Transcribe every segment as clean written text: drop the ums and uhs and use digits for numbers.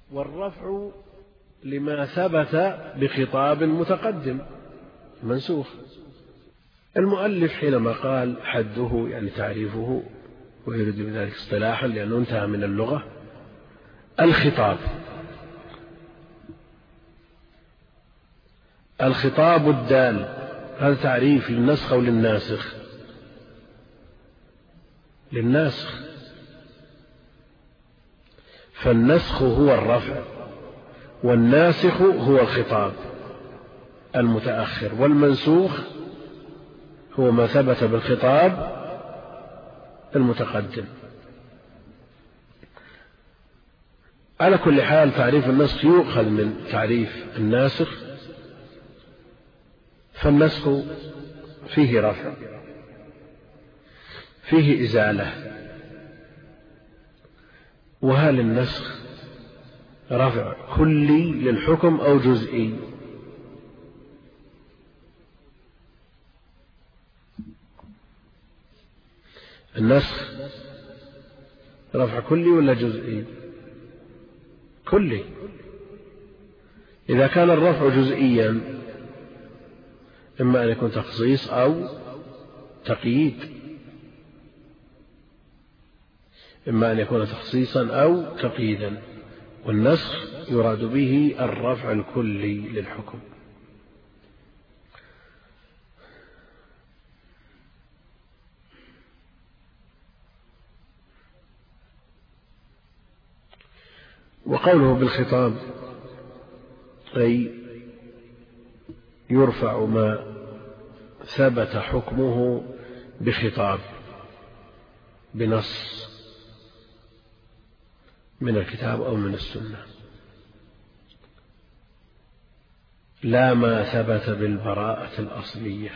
والرفع لما ثبت بخطاب متقدم منسوخ. المؤلف حينما قال حده يعني تعريفه، ويريد بذلك اصطلاحا لأنه انتهى من اللغة، الخطاب الدال، هذا تعريف للنسخ أو للناسخ؟ للناسخ، فالنسخ هو الرفع، والناسخ هو الخطاب المتأخر، والمنسوخ هو ما ثبت بالخطاب المتقدم. على كل حال تعريف النسخ يؤخذ من تعريف الناسخ، فالنسخ فيه رفع، فيه إزالة. وهل النسخ رفع كلي للحكم أو جزئي؟ النسخ رفع كلي ولا جزئي؟ كلي. إذا كان الرفع جزئيا إما أن يكون تخصيص أو تقييد، إما أن يكون تخصيصا أو تقييدا، والنسخ يراد به الرفع الكلي للحكم. وقوله بالخطاب أي يرفع ما ثبت حكمه بخطاب، بنص من الكتاب أو من السنة، لا ما ثبت بالبراءة الأصلية،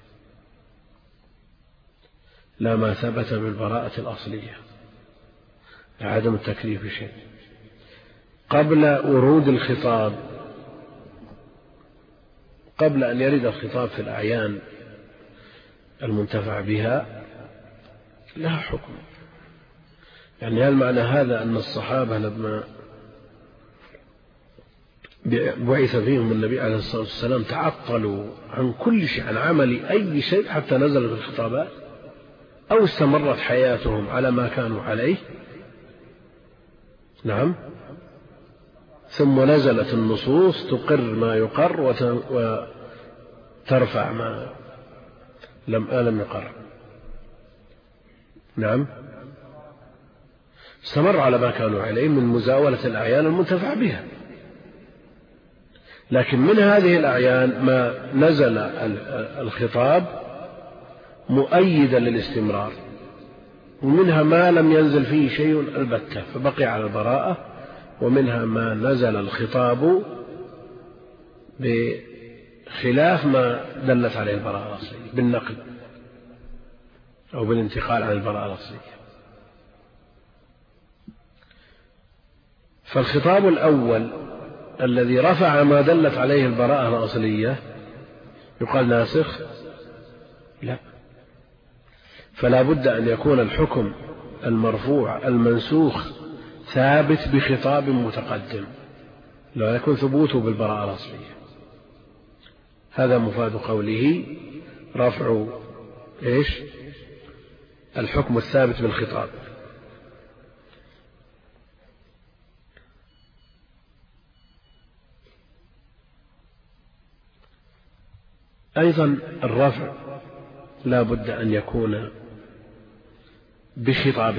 لا ما ثبت بالبراءة الأصلية، عدم التكليف بشيء. قبل ورود الخطاب، قبل أن يرد الخطاب في الأعيان المنتفع بها لها حكم. يعني هل معنى هذا أن الصحابة لما بعث فيهم النبي عليه الصلاة والسلام تعطلوا عن كل شيء، عن عمل أي شيء حتى نزلت الخطابات، أو استمرت حياتهم على ما كانوا عليه؟ نعم. ثم نزلت النصوص تقر ما يقر وترفع ما لم يقر. نعم. استمر على ما كانوا عليه من مزاولة الأعيان المنتفع بها، لكن من هذه الأعيان ما نزل الخطاب مؤيدا للاستمرار، ومنها ما لم ينزل فيه شيء البتة فبقي على البراءة، ومنها ما نزل الخطاب بخلاف ما دلت عليه البراءة الأصلية بالنقل أو بالانتقال عن البراءة الأصلية. فالخطاب الأول الذي رفع ما دلت عليه البراءة الأصلية يقال ناسخ؟ لا، فلا بد أن يكون الحكم المرفوع المنسوخ ثابت بخطاب متقدم، لا يكون ثبوته بالبراءة الأصلية. هذا مفاد قوله رفع الحكم الثابت بالخطاب. أيضا الرفع لا بد أن يكون بخطاب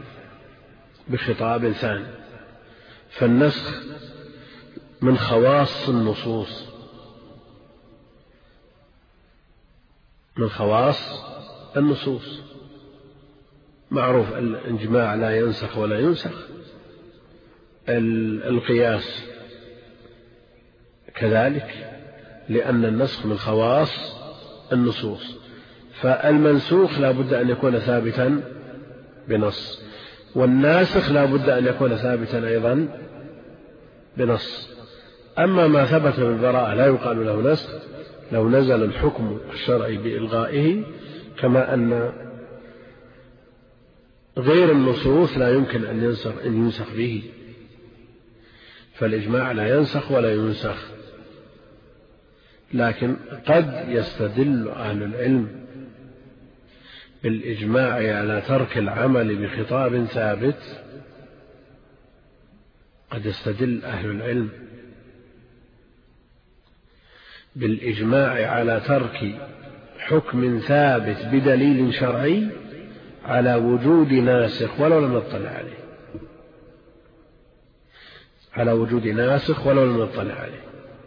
ثاني، فالنسخ من خواص النصوص، معروف الإجماع لا ينسخ ولا ينسخ، القياس كذلك، لأن النسخ من خواص النصوص. فالمنسوخ لا بد أن يكون ثابتا بنص، والناسخ لا بد أن يكون ثابتا أيضا بنص. أما ما ثبت بالبراءة لا يقال له نسخ لو نزل الحكم الشرعي بإلغائه، كما أن غير النصوص لا يمكن أن ينسخ به. فالإجماع لا ينسخ ولا ينسخ، لكن قد يستدل أهل العلم بالإجماع على ترك العمل بخطاب ثابت. قد يستدل أهل العلم بالإجماع على ترك حكم ثابت بدليل شرعي على وجود ناسخ ولو لم نطلع عليه، على وجود ناسخ ولو لم نطلع عليه.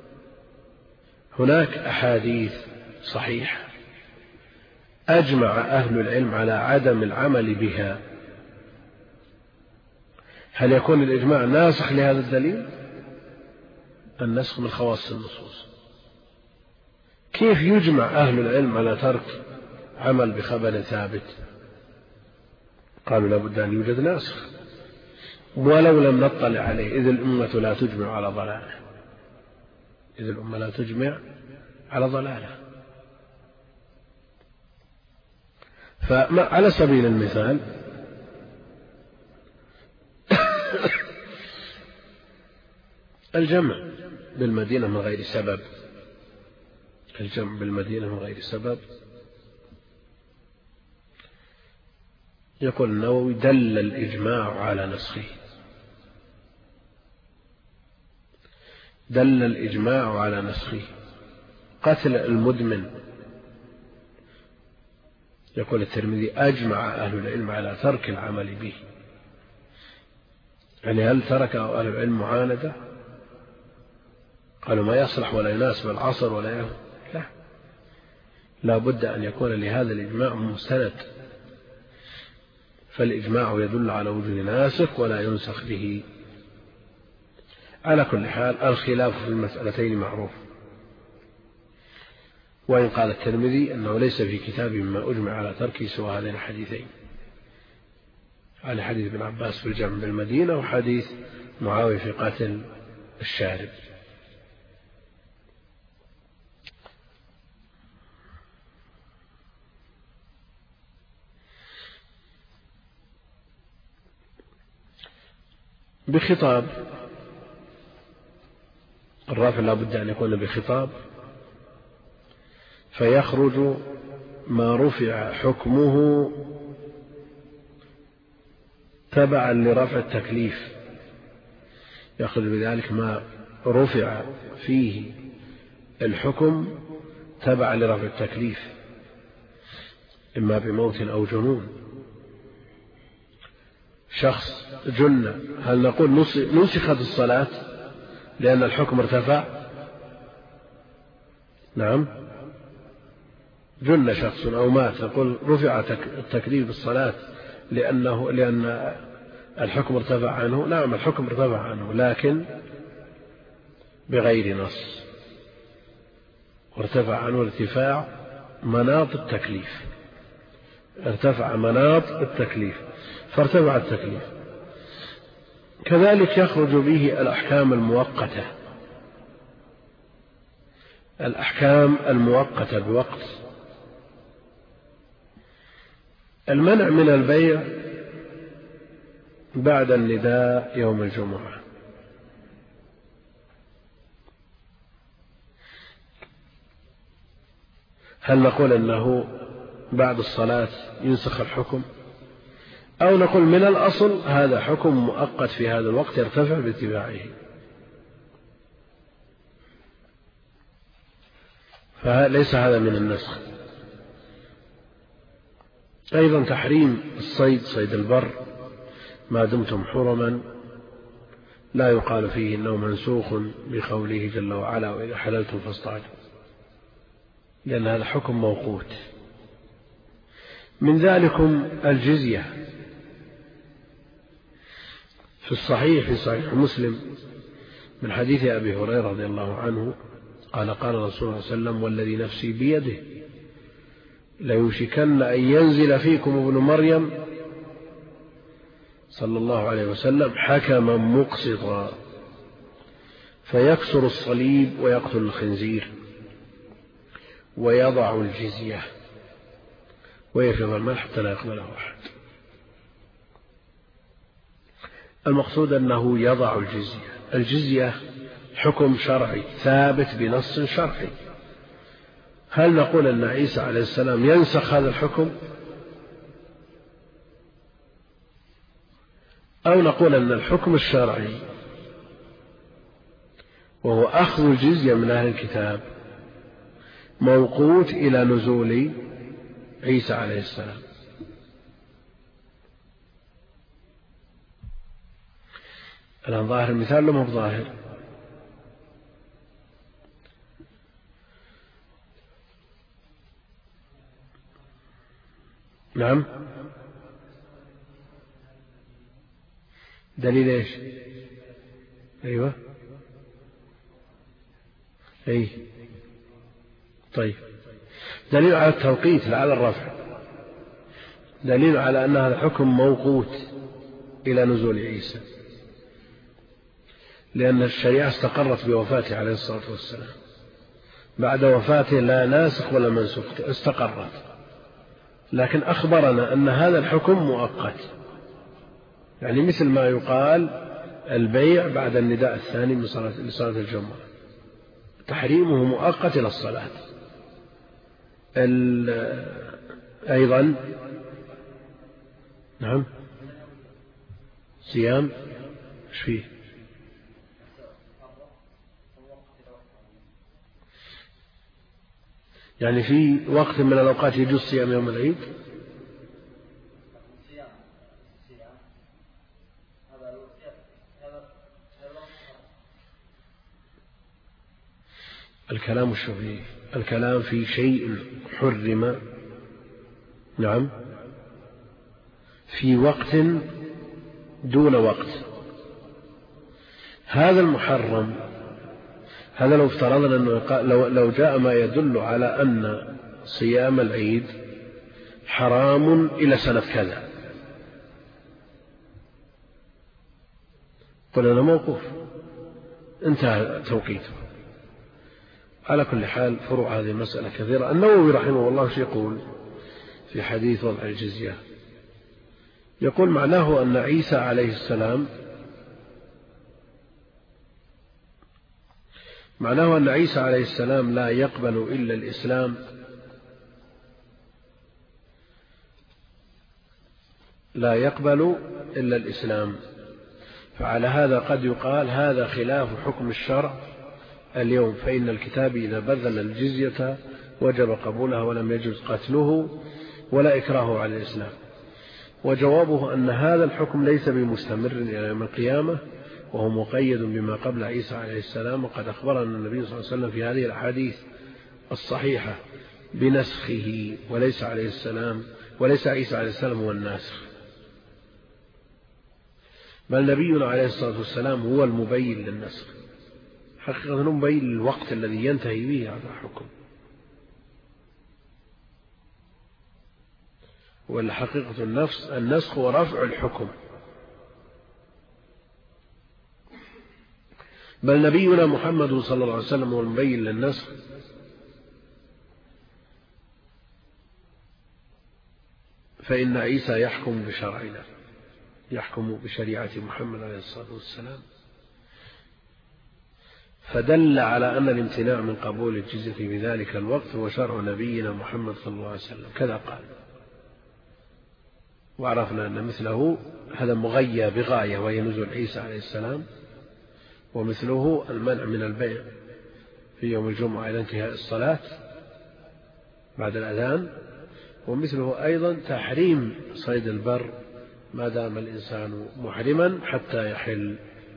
هناك أحاديث صحيحة أجمع أهل العلم على عدم العمل بها، هل يكون الإجماع ناسخ لهذا الدليل؟ النسخ من خواص النصوص. كيف يجمع أهل العلم على ترك عمل بخبر ثابت؟ قالوا لابد أن يوجد ناسخ ولو لم نطلع عليه، إذ الأمة لا تجمع على ضلاله، إذ الأمة لا تجمع على ضلاله. فعلى سبيل المثال الجمع بالمدينة من غير سبب، الجمع بالمدينة من غير سبب، يقول النووي دل الإجماع على نسخه، دل الإجماع على نسخه. قتل المدمن، يقول الترمذي أجمع أهل العلم على ترك العمل به. يعني هل تركه أهل العلم معاندة؟ قالوا ما يصلح ولا يناسب العصر ولا لا بد أن يكون لهذا الإجماع مستند، فالإجماع يدل على وجود ناسخ ولا ينسخ به. على كل حال الخلاف في المسألتين معروف، وإن قال الترمذي أنه ليس في كتاب ما أجمع على تركه سوى هذين الحديثين، على حديث ابن عباس في الجمع بالمدينة وحديث معاوية في قاتل الشارب. بخطاب الرافع لا بد أن يكون بخطاب، فيخرج ما رفع حكمه تبعا لرفع التكليف، يخرج بذلك ما رفع فيه الحكم تبعا لرفع التكليف، إما بموت أو جنون. شخص جن، هل نقول نسخت الصلاة لأن الحكم ارتفع؟ نعم، جن شخص أو مات نقول رفع التكليف بالصلاة لأن الحكم ارتفع عنه. نعم الحكم ارتفع عنه، لكن بغير نص، وارتفع عنه ارتفاع مناط التكليف، ارتفع مناط التكليف فارتفع التكليف. كذلك يخرج به الأحكام المؤقتة، الأحكام المؤقتة بوقت. المنع من البيع بعد النداء يوم الجمعة، هل نقول أنه بعد الصلاة ينسخ الحكم، أو نقول من الأصل هذا حكم مؤقت في هذا الوقت يرتفع باتباعه؟ فليس هذا من النسخ. أيضا تحريم الصيد، صيد البر، ما دمتم حرما، لا يقال فيه إنه منسوخ بقوله جل وعلا وإذا حللتم فاصطادوا، لأن هذا حكم موقوت. من ذلكم الجزية، في الصحيح في صحيح مسلم من حديث أبي هريرة رضي الله عنه قال قال رسول الله صلى الله عليه وسلم والذي نفسي بيده ليوشكن أن ينزل فيكم ابن مريم صلى الله عليه وسلم حكما مقسطا فيكسر الصليب ويقتل الخنزير ويضع الجزية ويفرض المال حتى لا يقبله أحد. المقصود أنه يضع الجزية، الجزية حكم شرعي ثابت بنص شرعي، هل نقول أن عيسى عليه السلام ينسخ هذا الحكم، أو نقول أن الحكم الشرعي وهو أخذ الجزية من أهل الكتاب موقوت إلى نزول عيسى عليه السلام؟ الآن ظاهر المثال لم هو ظاهر؟ نعم. دليل ايش؟ ايوه اي طيب، دليل على التوقيت لا على الرفع، دليل على أن هذا الحكم موقوت إلى نزول عيسى، لأن الشريعة استقرت بوفاته عليه الصلاة والسلام، بعد وفاته لا ناسخ ولا منسوخ، استقرت، لكن أخبرنا أن هذا الحكم مؤقت، يعني مثل ما يقال البيع بعد النداء الثاني من صلاة الجمعة تحريمه مؤقت إلى الصلاة. أيضا نعم صيام ايش فيه؟ يعني في وقت من الأوقات يجوز صيام يوم العيد؟ الكلام الشرعي، الكلام في شيء حرم نعم في وقت دون وقت، هذا المحرم، هذا لو افترضنا أنه لو جاء ما يدل على أن صيام العيد حرام إلى سنة كذا قلنا موقوف انتهى توقيته. على كل حال فروع هذه المسألة كثيرة. النووي رحمه الله شو يقول في حديث وضع الجزية؟ يقول معناه أن عيسى عليه السلام لا يقبل إلا الإسلام، لا يقبل إلا الإسلام، فعلى هذا قد يقال هذا خلاف حكم الشرع اليوم، فإن الكتاب إذا بذل الجزية وجب قبولها ولم يجوز قتله ولا إكراه على الإسلام. وجوابه أن هذا الحكم ليس بمستمر إلى يوم القيامة، وهو مقيد بما قبل عيسى عليه السلام، وقد أخبرنا النبي صلى الله عليه وسلم في هذه الأحاديث الصحيحة بنسخه، وليس عيسى عليه السلام هو الناسخ، بل نبينا عليه الصلاة والسلام هو المبين للنسخ، حقيقة مبين للوقت الذي ينتهي به هذا الحكم، ولا حقيقة النسخ ورفع الحكم، بل نبينا محمد صلى الله عليه وسلم هو المبين للنسخ، فإن عيسى يحكم بشرعنا، يحكم بشريعة محمد عليه الصلاة والسلام، فدل على أن الامتناع من قبول الجزية في ذلك الوقت هو شرع نبينا محمد صلى الله عليه وسلم، كذا قال. وعرفنا أن مثله هذا مغيى بغاية وهي نزول عيسى عليه السلام، ومثله المنع من البيع في يوم الجمعة إلى انتهاء الصلاة بعد الأذان، ومثله أيضا تحريم صيد البر ما دام الإنسان محرما حتى يحل.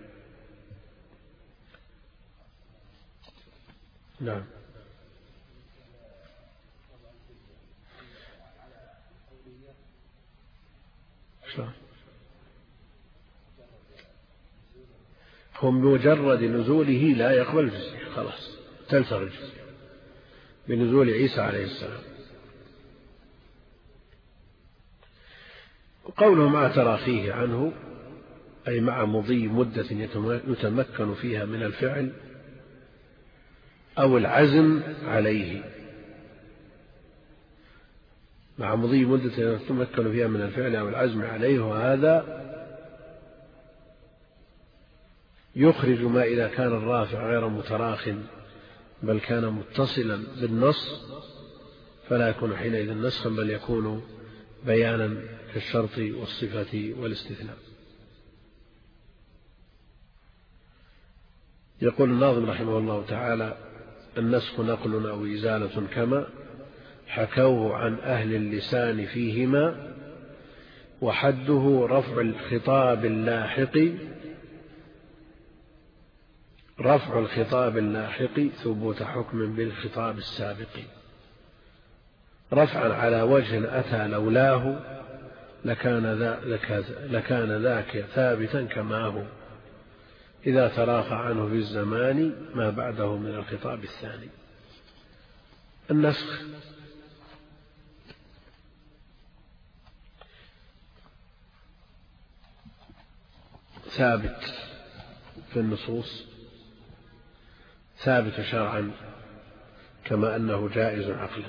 نعم. هم بمجرد نزوله لا يقبل الجزية، خلاص تنسخ الجزية بنزول عيسى عليه السلام. وقوله مع تراخيه عنه أي مع مضي مدة يتمكن فيها من الفعل أو العزم عليه، مع مضي مدة يتمكن فيها من الفعل أو العزم عليه، وهذا يخرج ما إذا كان الرافع غير متراخٍ بل كان متصلا بالنص فلا يكون حينئذ نسخا بل يكون بيانا كالشرط والصفة والاستثناء. يقول الناظم رحمه الله تعالى: النسخ نقل أو إزالة كما حكوه عن أهل اللسان فيهما، وحده رفع الخطاب اللاحق ثبوت حكم بالخطاب السابق، رفعا على وجه أتى لولاه لكان ذاك ثابتا كما هو، إذا تراخى عنه في الزمان ما بعده من الخطاب الثاني. النسخ ثابت في النصوص، ثابت شرعا كما أنه جائز عقلا.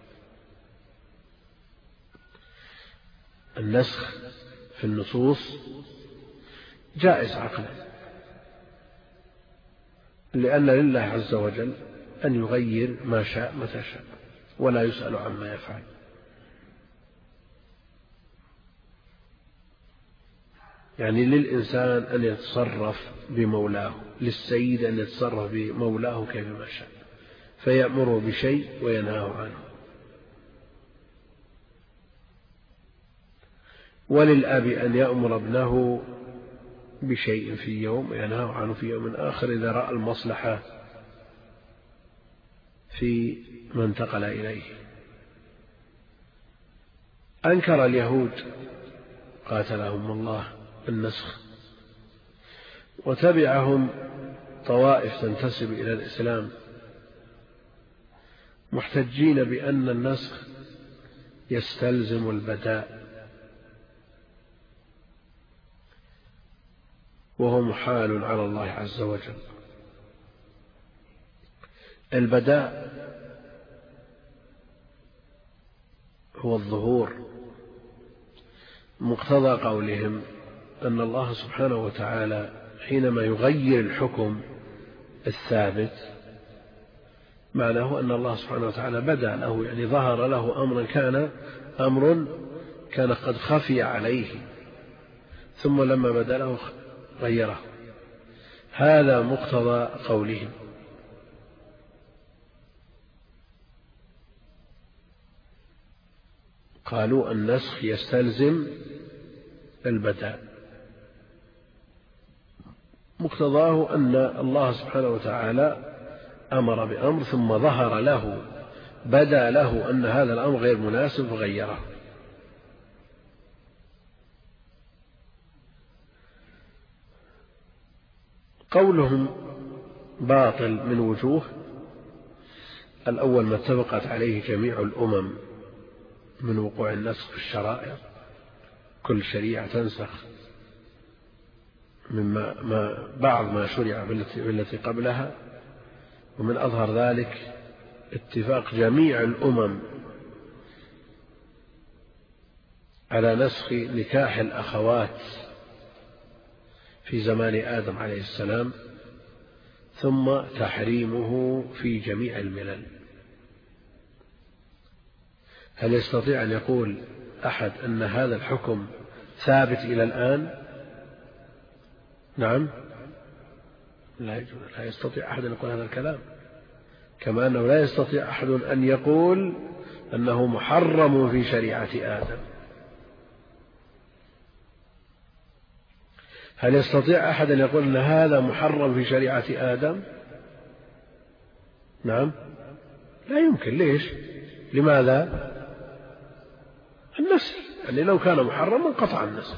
النسخ في النصوص جائز عقلا، لأن لله عز وجل أن يغير ما شاء متى شاء ولا يسأل عما يفعل. يعني للإنسان أن يتصرف بمولاه، للسيد أن يتصرف بمولاه كيفما شاء، فيأمره بشيء وينهاه عنه. وللأب أن يأمر ابنه بشيء في يوم وينهاه عنه في يوم آخر إذا رأى المصلحة في ما انتقل إليه. أنكر اليهود قاتلهم الله النسخ، وتبعهم طوائف تنتسب إلى الإسلام محتجين بأن النسخ يستلزم البداء، وهو محال على الله عز وجل. البداء هو الظهور، مقتضى قولهم أن الله سبحانه وتعالى حينما يغير الحكم الثابت معناه أن الله سبحانه وتعالى بدأ له، يعني ظهر له أمر كان قد خفي عليه، ثم لما بدأ له غيره. هذا مقتضى قولهم. قالوا النسخ يستلزم البداء، مقتضاه أن الله سبحانه وتعالى أمر بأمر ثم ظهر له، بدا له أن هذا الأمر غير مناسب فغيره. قولهم باطل من وجوه: الأول ما اتفقت عليه جميع الأمم من وقوع النسخ في الشرائع، كل شريعة تنسخ بعض ما شرع بالتي قبلها، ومن أظهر ذلك اتفاق جميع الأمم على نسخ نكاح الأخوات في زمان آدم عليه السلام، ثم تحريمه في جميع الملل. هل يستطيع أن يقول أحد أن هذا الحكم ثابت إلى الآن؟ نعم، لا يستطيع أحد أن يقول هذا الكلام، كما أنه لا يستطيع أحد أن يقول أنه محرم في شريعة آدم. هل يستطيع أحد أن يقول أن هذا محرم في شريعة آدم؟ نعم، لا يمكن. ليش؟ لماذا؟ النسل، يعني لو كان محرما انقطع النسل.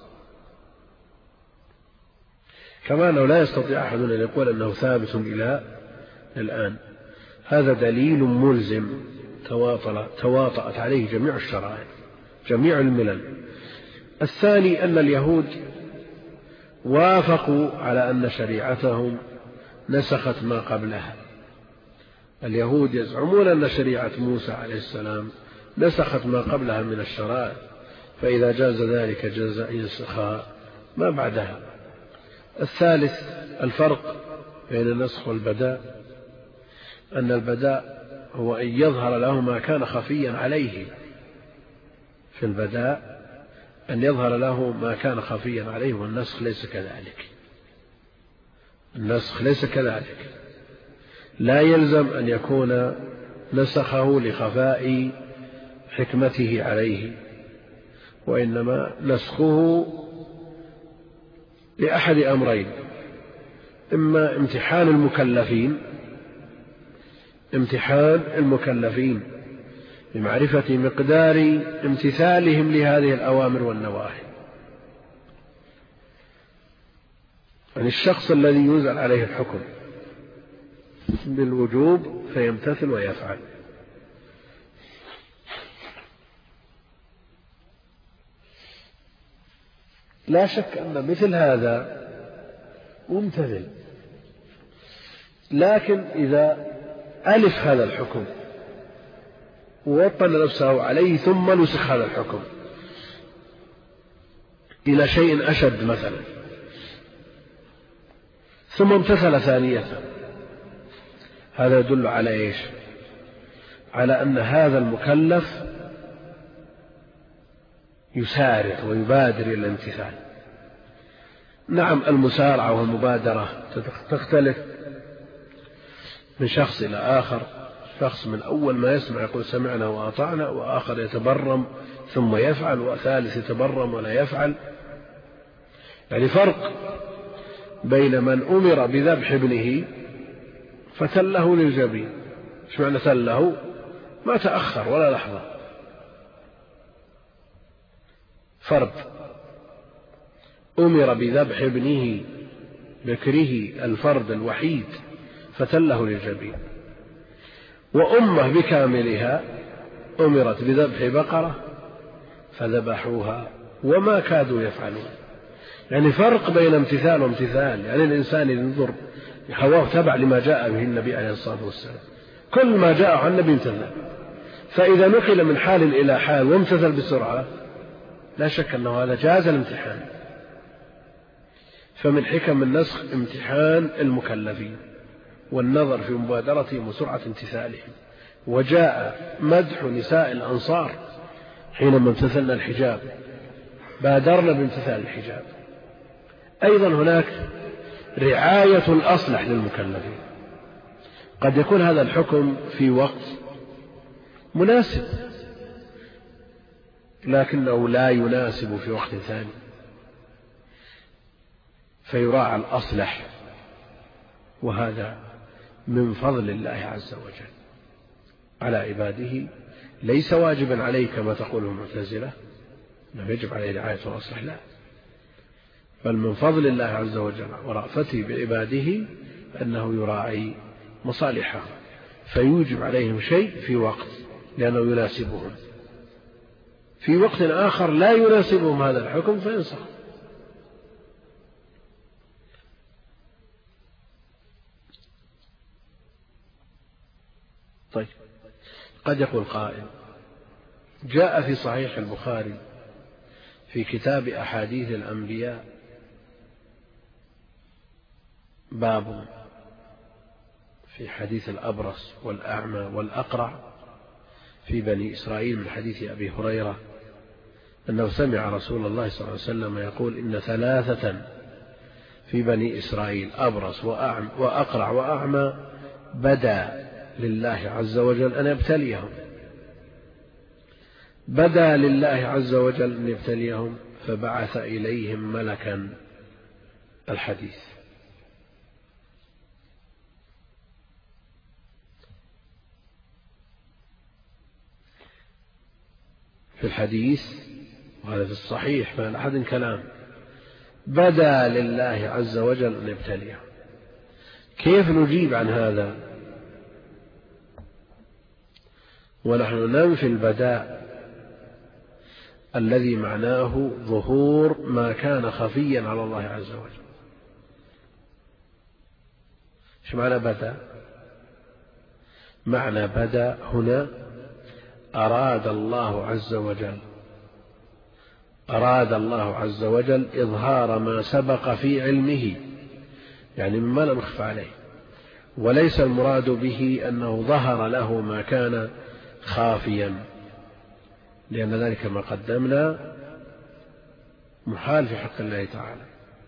كما أنه لا يستطيع أحد أن يقول أنه ثابت إلى الآن. هذا دليل ملزم تواطأت عليه جميع الشرائع، جميع الملل. الثاني أن اليهود وافقوا على أن شريعتهم نسخت ما قبلها. اليهود يزعمون أن شريعة موسى عليه السلام نسخت ما قبلها من الشرائع، فإذا جاز ذلك جاز أن ينسخها ما بعدها. الثالث الفرق بين النسخ والبداء أن البداء هو أن يظهر له ما كان خفيا عليه، في البداء أن يظهر له ما كان خفيا عليه، والنسخ ليس كذلك. النسخ ليس كذلك، لا يلزم أن يكون نسخه لخفاء حكمته عليه، وإنما نسخه لأحد أمرين: إما امتحان المكلفين بمعرفة مقدار امتثالهم لهذه الأوامر والنواهي، يعني الشخص الذي ينزل عليه الحكم بالوجوب فيمتثل ويفعل. لا شك أن مثل هذا ممتثل، لكن إذا ألف هذا الحكم ووطن نفسه عليه ثم نسخ هذا الحكم إلى شيء أشد مثلا ثم امتثل ثانية، هذا يدل على إيش؟ على أن هذا المكلف يسارع ويبادر إلى الامتثال. نعم، المسارعة والمبادرة تختلف من شخص إلى آخر، شخص من أول ما يسمع يقول سمعنا وأطعنا، وآخر يتبرم ثم يفعل، وثالث يتبرم ولا يفعل. يعني فرق بين من أمر بذبح ابنه فتله للجبين. ايش معنى تله؟ ما تأخر ولا لحظة. فرد أمر بذبح ابنه بكره الفرد الوحيد فتله للجبين، وأمة بكاملها أمرت بذبح بقرة فذبحوها وما كادوا يفعلون. يعني فرق بين امتثال وامتثال. يعني الإنسان ينظر هواه تبع لما جاء به النبي عليه الصلاة والسلام، كل ما جاء عن النبي امتثل، فإذا نقل من حال إلى حال وامتثل بسرعة لا شك أنه هذا جاز الامتحان. فمن حكم النسخ امتحان المكلفين والنظر في مبادرتهم وسرعة امتثالهم. وجاء مدح نساء الأنصار حينما امتثلنا الحجاب، بادرنا بامتثال الحجاب. أيضا هناك رعاية الأصلح للمكلفين. قد يكون هذا الحكم في وقت مناسب لكنه لا يناسب في وقت ثاني، فيراعى الأصلح، وهذا من فضل الله عز وجل على عباده. ليس واجبا عليه كما تقوله المعتزلة أنه يجب عليه رعاية الأصلح، لا، بل من فضل الله عز وجل ورأفته بعباده أنه يراعي مصالحهم، فيوجب عليهم شيء في وقت لأنه يناسبهم، في وقت آخر لا يناسبهم هذا الحكم فينسخ. طيب، قد يقول قائل: جاء في صحيح البخاري في كتاب أحاديث الأنبياء باب في حديث الأبرص والأعمى والأقرع في بني إسرائيل من حديث أبي هريرة أنه سمع رسول الله صلى الله عليه وسلم يقول: إن ثلاثة في بني إسرائيل أبرص وأقرع وأعمى بدا لله عز وجل أن يبتليهم، بدا لله عز وجل أن يبتليهم فبعث إليهم ملكا. الحديث. في الحديث وهذا في الصحيح ما لأحد كلام، بدا لله عز وجل أن يبتليهم. كيف نجيب عن هذا ونحن ننفي البداء الذي معناه ظهور ما كان خفيا على الله عز وجل؟ ايش معنى بدا؟ معنى بدا هنا أراد الله عز وجل إظهار ما سبق في علمه يعني مما لم يخف عليه، وليس المراد به أنه ظهر له ما كان خافيا، لأن ذلك ما قدمنا محال في حق الله تعالى.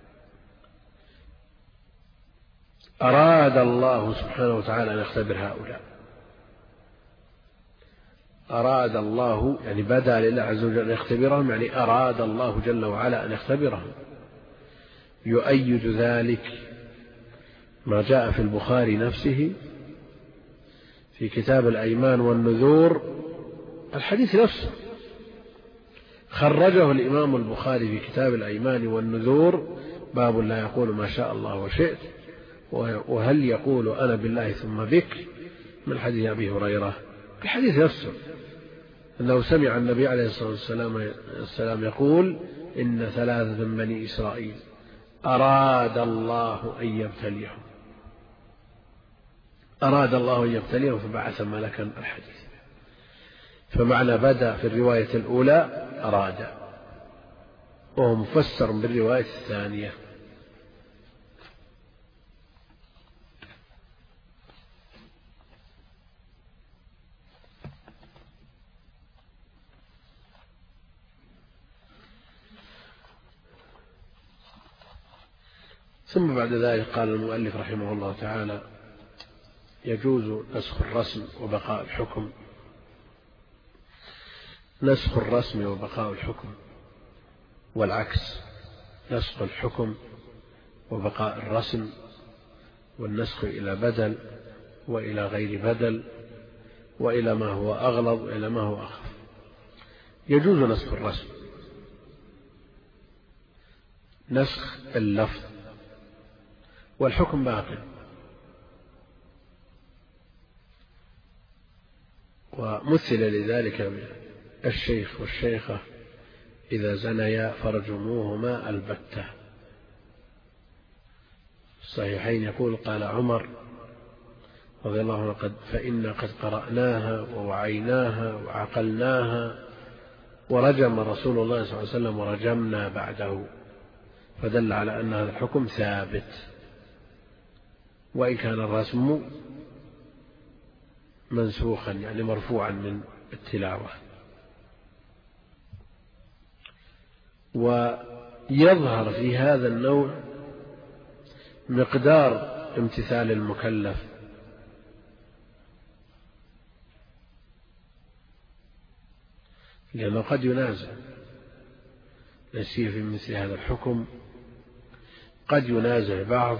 أراد الله سبحانه وتعالى أن يختبر هؤلاء، أراد الله يعني بدا لله عز وجل أن يختبرهم، يعني أراد الله جل وعلا أن يختبرهم. يؤيد ذلك ما جاء في البخاري نفسه في كتاب الأيمان والنذور، الحديث نفسه خرجه الإمام البخاري في كتاب الأيمان والنذور، باب لا يقول ما شاء الله وشئت وهل يقول أنا بالله ثم بك، من حديث أبي هريرة. الحديث نفسه أنه سمع النبي عليه الصلاة والسلام يقول إن ثلاثة من بني إسرائيل أراد الله أن يبتليهم، أراد الله أن يبتليهم فبعث ملكا. الحديث فمعنى بدأ في الرواية الأولى أراد، وهو مفسر بالرواية الثانية. ثم بعد ذلك قال المؤلف رحمه الله تعالى: يجوز نسخ الرسم وبقاء الحكم. نسخ الرسم وبقاء الحكم، والعكس، نسخ الحكم وبقاء الرسم، والنسخ إلى بدل وإلى غير بدل، وإلى ما هو أغلظ وإلى ما هو أخف. يجوز نسخ الرسم، نسخ اللفظ، والحكم باق. ومثل لذلك الشيخ والشيخة إذا زنيا فرجموهما البتة. الصحيحين يقول قال عمر رضي الله عنه: فإنا قد قرأناها ووعيناها وعقلناها، ورجم رسول الله صلى الله عليه وسلم ورجمنا بعده، فدل على أن هذا الحكم ثابت، وإن كان الرسم منسوخا يعني مرفوعا من التلاوة. ويظهر في هذا النوع مقدار امتثال المكلف، لأنه قد ينازع، نسير في مثل هذا الحكم قد ينازع بعض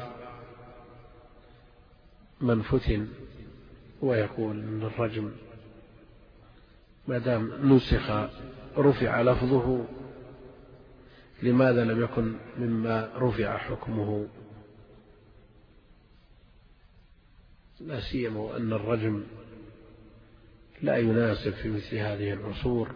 من فتن ويقول إن الرجم ما دام نسخ رفع لفظه لماذا لم يكن مما رفع حكمه، لا سيما وأن الرجم لا يناسب في مثل هذه العصور،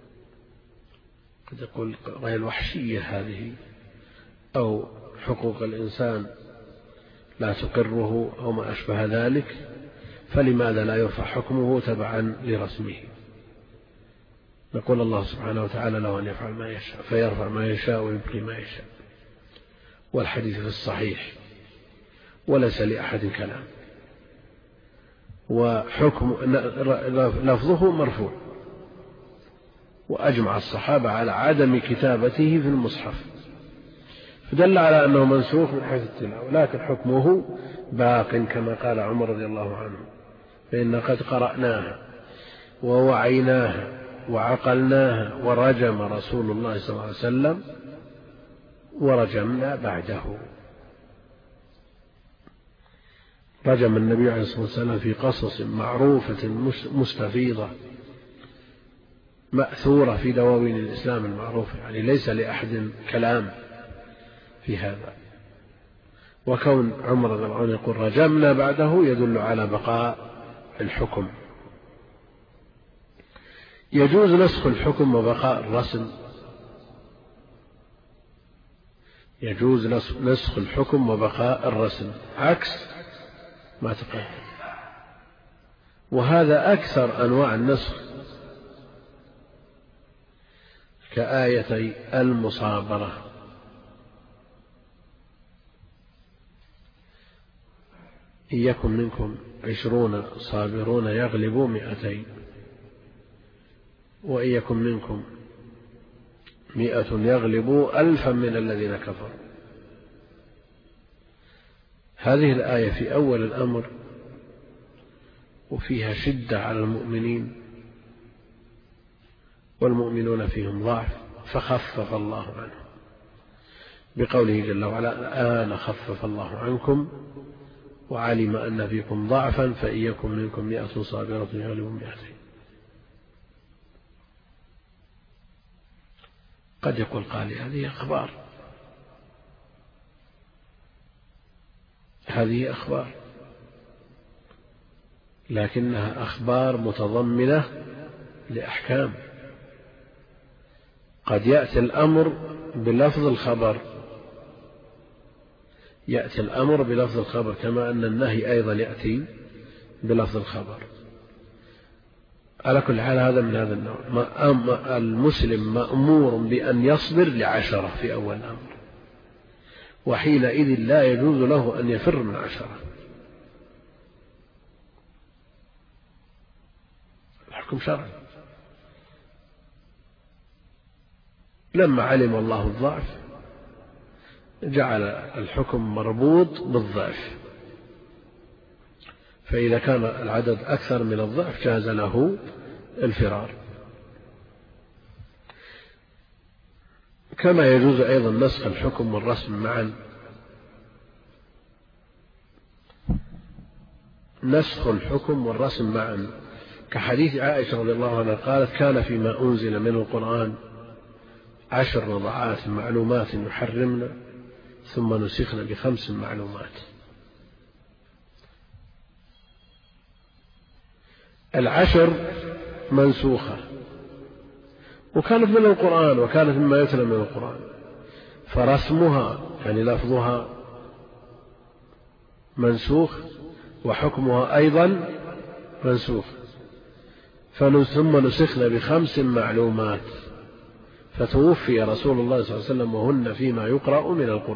قد يقول غير الوحشية هذه، أو حقوق الإنسان لا تقره أو ما أشبه ذلك، فلماذا لا يرفع حكمه تبعا لرسمه؟ نقول الله سبحانه وتعالى له أن يفعل ما يشاء، فيرفع ما يشاء ويبقي ما يشاء، والحديث في الصحيح وليس لأحد كلام، وحكم لفظه مرفوع، وأجمع الصحابة على عدم كتابته في المصحف، فدل على أنه منسوخ من حيث التلاوة، لكن حكمه باق كما قال عمر رضي الله عنه: فإن قد قرأناها ووعيناها وعقلناها، ورجم رسول الله صلى الله عليه وسلم ورجمنا بعده. رجم النبي عليه الصلاة والسلام في قصص معروفة مستفيضة مأثورة في دواوين الإسلام المعروفة، يعني ليس لأحد كلام في هذا. وكون عمر رضي الله عنه يقول رجمنا بعده يدل على بقاء الحكم. يجوز نسخ الحكم وبقاء الرسم. يجوز نسخ الحكم وبقاء الرسم عكس ما تقدم، وهذا أكثر أنواع النسخ، كآيتي المصابرة. إن يكن منكم 20 صابرون يغلبوا 200، وإن يكن منكم 100 يغلبوا 1000 من الذين كفروا. هذه الآية في أول الأمر وفيها شدة على المؤمنين، والمؤمنون فيهم ضعف، فخفف الله عنهم بقوله جل وعلا: الآن خفف الله عنكم وعلم أن فيكم ضعفا فإن يكن منكم 100 صابرة يغلبوا 200. قد يقول قال هذه أخبار، لكنها أخبار متضمنة لأحكام. قد يأتي الأمر بلفظ الخبر، كما أن النهي أيضا يأتي بلفظ الخبر. على كل حال هذا من هذا النوع. المسلم مأمور بأن يصبر ل10 في أول الأمر، وحينئذ لا يجوز له أن يفر من 10. الحكم شرعي. لما علم الله الضعف جعل الحكم مربوط بالضعف، فإذا كان العدد أكثر من الضعف جاز له الفرار. كما يجوز أيضا نسخ الحكم والرسم معا. نسخ الحكم والرسم معا كحديث عائشة رضي الله عنها قالت: كان فيما أنزل من القرآن 10 رضعات معلومات يحرمن ثم نسخن ب5 معلومات. 10 منسوخة، وكانت من القرآن، وكانت مما يتلى من القرآن، فرسمها يعني لفظها منسوخ وحكمها أيضا منسوخ. ثم نسخن ب5 معلومات، فتوفي رسول الله صلى الله عليه وسلم وهن فيما يقرأ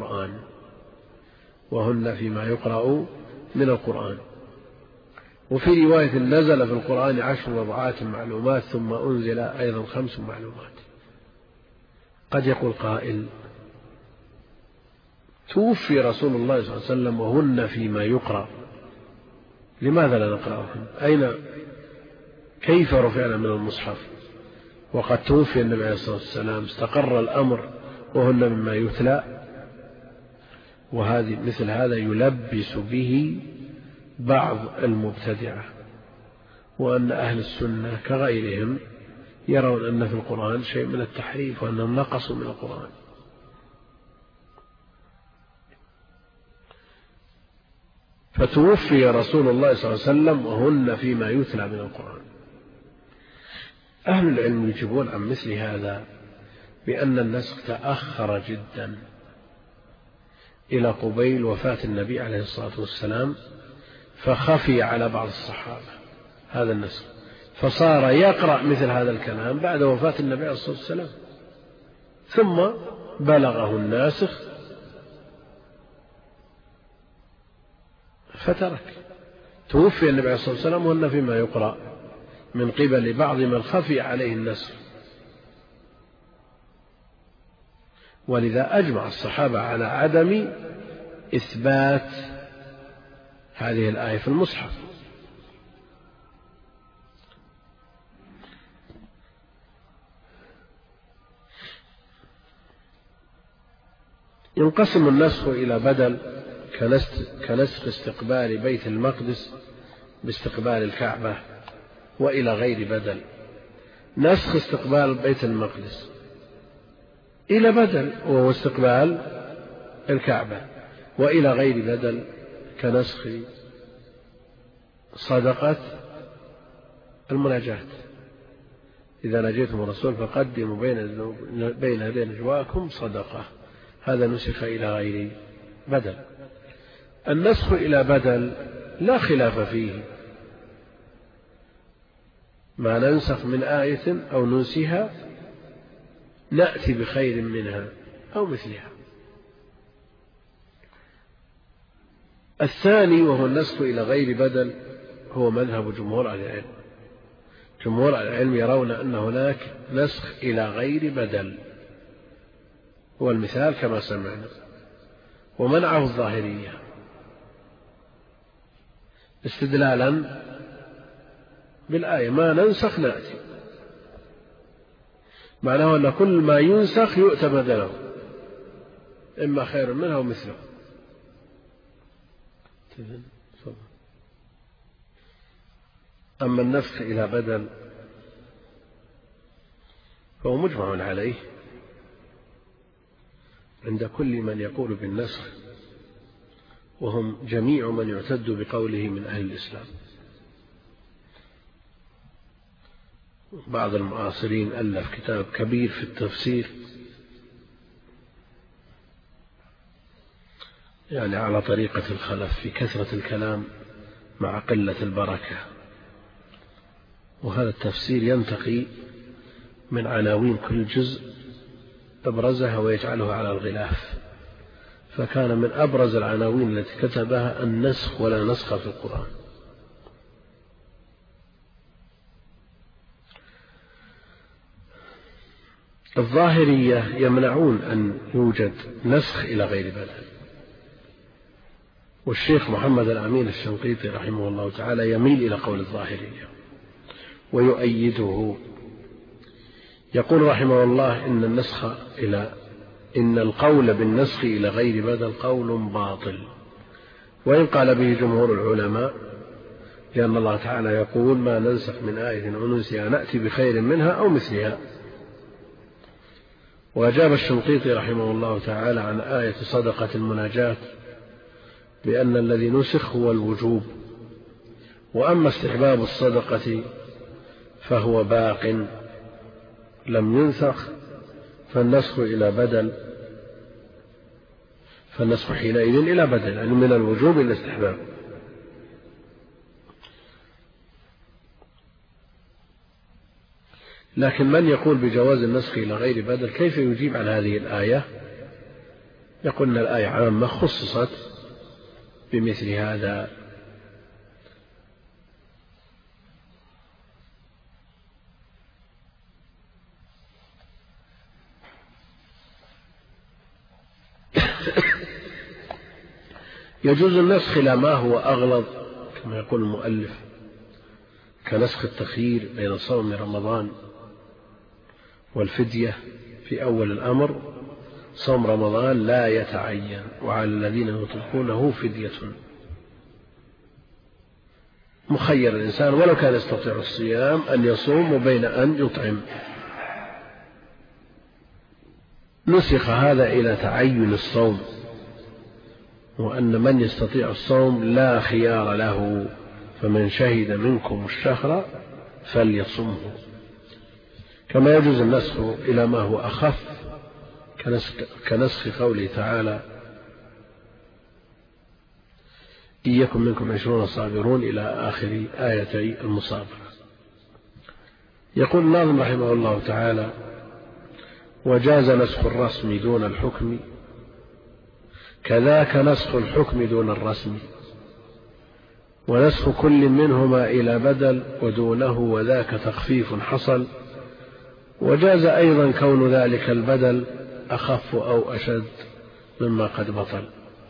من القرآن. وفي رواية: نزل في القرآن 10 رضعات معلومات ثم أنزل أيضا 5 معلومات. قد يقول قائل: توفي رسول الله صلى الله عليه وسلم وهن فيما يقرأ، لماذا لا نقرأهن؟ كيف رفعنا من المصحف وقد توفي النبي عليه الصلاة والسلام، استقر الأمر وهن مما يتلى؟ مثل هذا يلبس به بعض المبتدعة، وأن أهل السنة كغيرهم يرون أن في القرآن شيء من التحريف وأنهم نقصوا من القرآن. فتوفي رسول الله صلى الله عليه وسلم وهن فيما يتلى من القرآن. أهل العلم يجيبون عن مثل هذا بأن النسخ تأخر جدا إلى قبيل وفاة النبي عليه الصلاة والسلام، فخفي على بعض الصحابة هذا النسخ، فصار يقرأ مثل هذا الكلام بعد وفاة النبي عليه الصلاة والسلام، ثم بلغه الناسخ فترك. توفي النبي عليه الصلاة والسلام وهن فيما يقرأ من قبل بعض من خفي عليه النسخ، ولذا أجمع الصحابة على عدم إثبات هذه الآية في المصحف. ينقسم النسخ إلى بدل كنسخ استقبال بيت المقدس باستقبال الكعبة، وإلى غير بدل. نسخ استقبال بيت المقدس إلى بدل وهو استقبال الكعبة، وإلى غير بدل كنسخ صدقة المناجاة: إذا نجيتم الرسول فقدموا بين يدي نجواكم صدقة. هذا نسخ إلى غير بدل. النسخ إلى بدل لا خلاف فيه، ما ننسخ من آية أو ننسها نأتي بخير منها أو مثلها. الثاني وهو النسخ إلى غير بدل هو مذهب جمهور أهل العلم. جمهور أهل العلم يرون أن هناك نسخ إلى غير بدل، هو المثال كما سمعنا، ومنعه الظاهرية استدلالا بالآية ما ننسخ نأتي، معناه أن كل ما ينسخ يؤتى بدله إما خير منه أو مثله. أما النسخ إلى بدل فهو مجمع عليه عند كل من يقول بالنسخ، وهم جميع من يعتد بقوله من أهل الإسلام. بعض المعاصرين ألف كتاب كبير في التفسير يعني على طريقة الخلف في كثرة الكلام مع قلة البركة، وهذا التفسير ينتقي من عناوين كل جزء أبرزها ويجعلها على الغلاف، فكان من أبرز العناوين التي كتبها النسخ ولا نسخ في القرآن. الظاهرية يمنعون أن يوجد نسخ إلى غير بدل، والشيخ محمد الأمين الشنقيطي رحمه الله تعالى يميل إلى قول الظاهرية ويؤيده، يقول رحمه الله إن القول بالنسخ إلى غير بدل قول باطل، وإن قال به جمهور العلماء، لأن الله تعالى يقول ما ننسخ من آية أو ننسها نأتي بخير منها أو مثلها. وأجاب الشنقيطي رحمه الله تعالى عن آية صدقة المناجاة بأن الذي نسخ هو الوجوب، وأما استحباب الصدقة فهو باق لم ينسخ، فالنسخ حينئذ إلى بدل، يعني من الوجوب إلى الاستحباب. لكن من يقول بجواز النسخ إلى غير بدل كيف يجيب عن هذه الآية؟ يقول أن الآية عامة خصصت بمثل هذا. يجوز النسخ إلى ما هو أغلظ كما يقول المؤلف، كنسخ التخيير بين صوم رمضان والفدية في أول الأمر. صوم رمضان لا يتعين، وعلى الذين يطيقونه فدية، مخير الإنسان ولو كان يستطيع الصيام أن يصوم وبين أن يطعم. نسخ هذا إلى تعين الصوم، وأن من يستطيع الصوم لا خيار له، فمن شهد منكم الشهر فليصمه. كما يجوز النسخ إلى ما هو أخف كنسخ قوله تعالى إن يكن منكم 20 صابرون إلى آخر آيتي المصابرة. يقول الناظم رحمه الله تعالى وجاز نسخ الرسم دون الحكم، كذاك نسخ الحكم دون الرسم، ونسخ كل منهما إلى بدل ودونه وذاك تخفيف حصل، وجاز أيضا كون ذلك البدل أخف أو أشد مما قد بطل.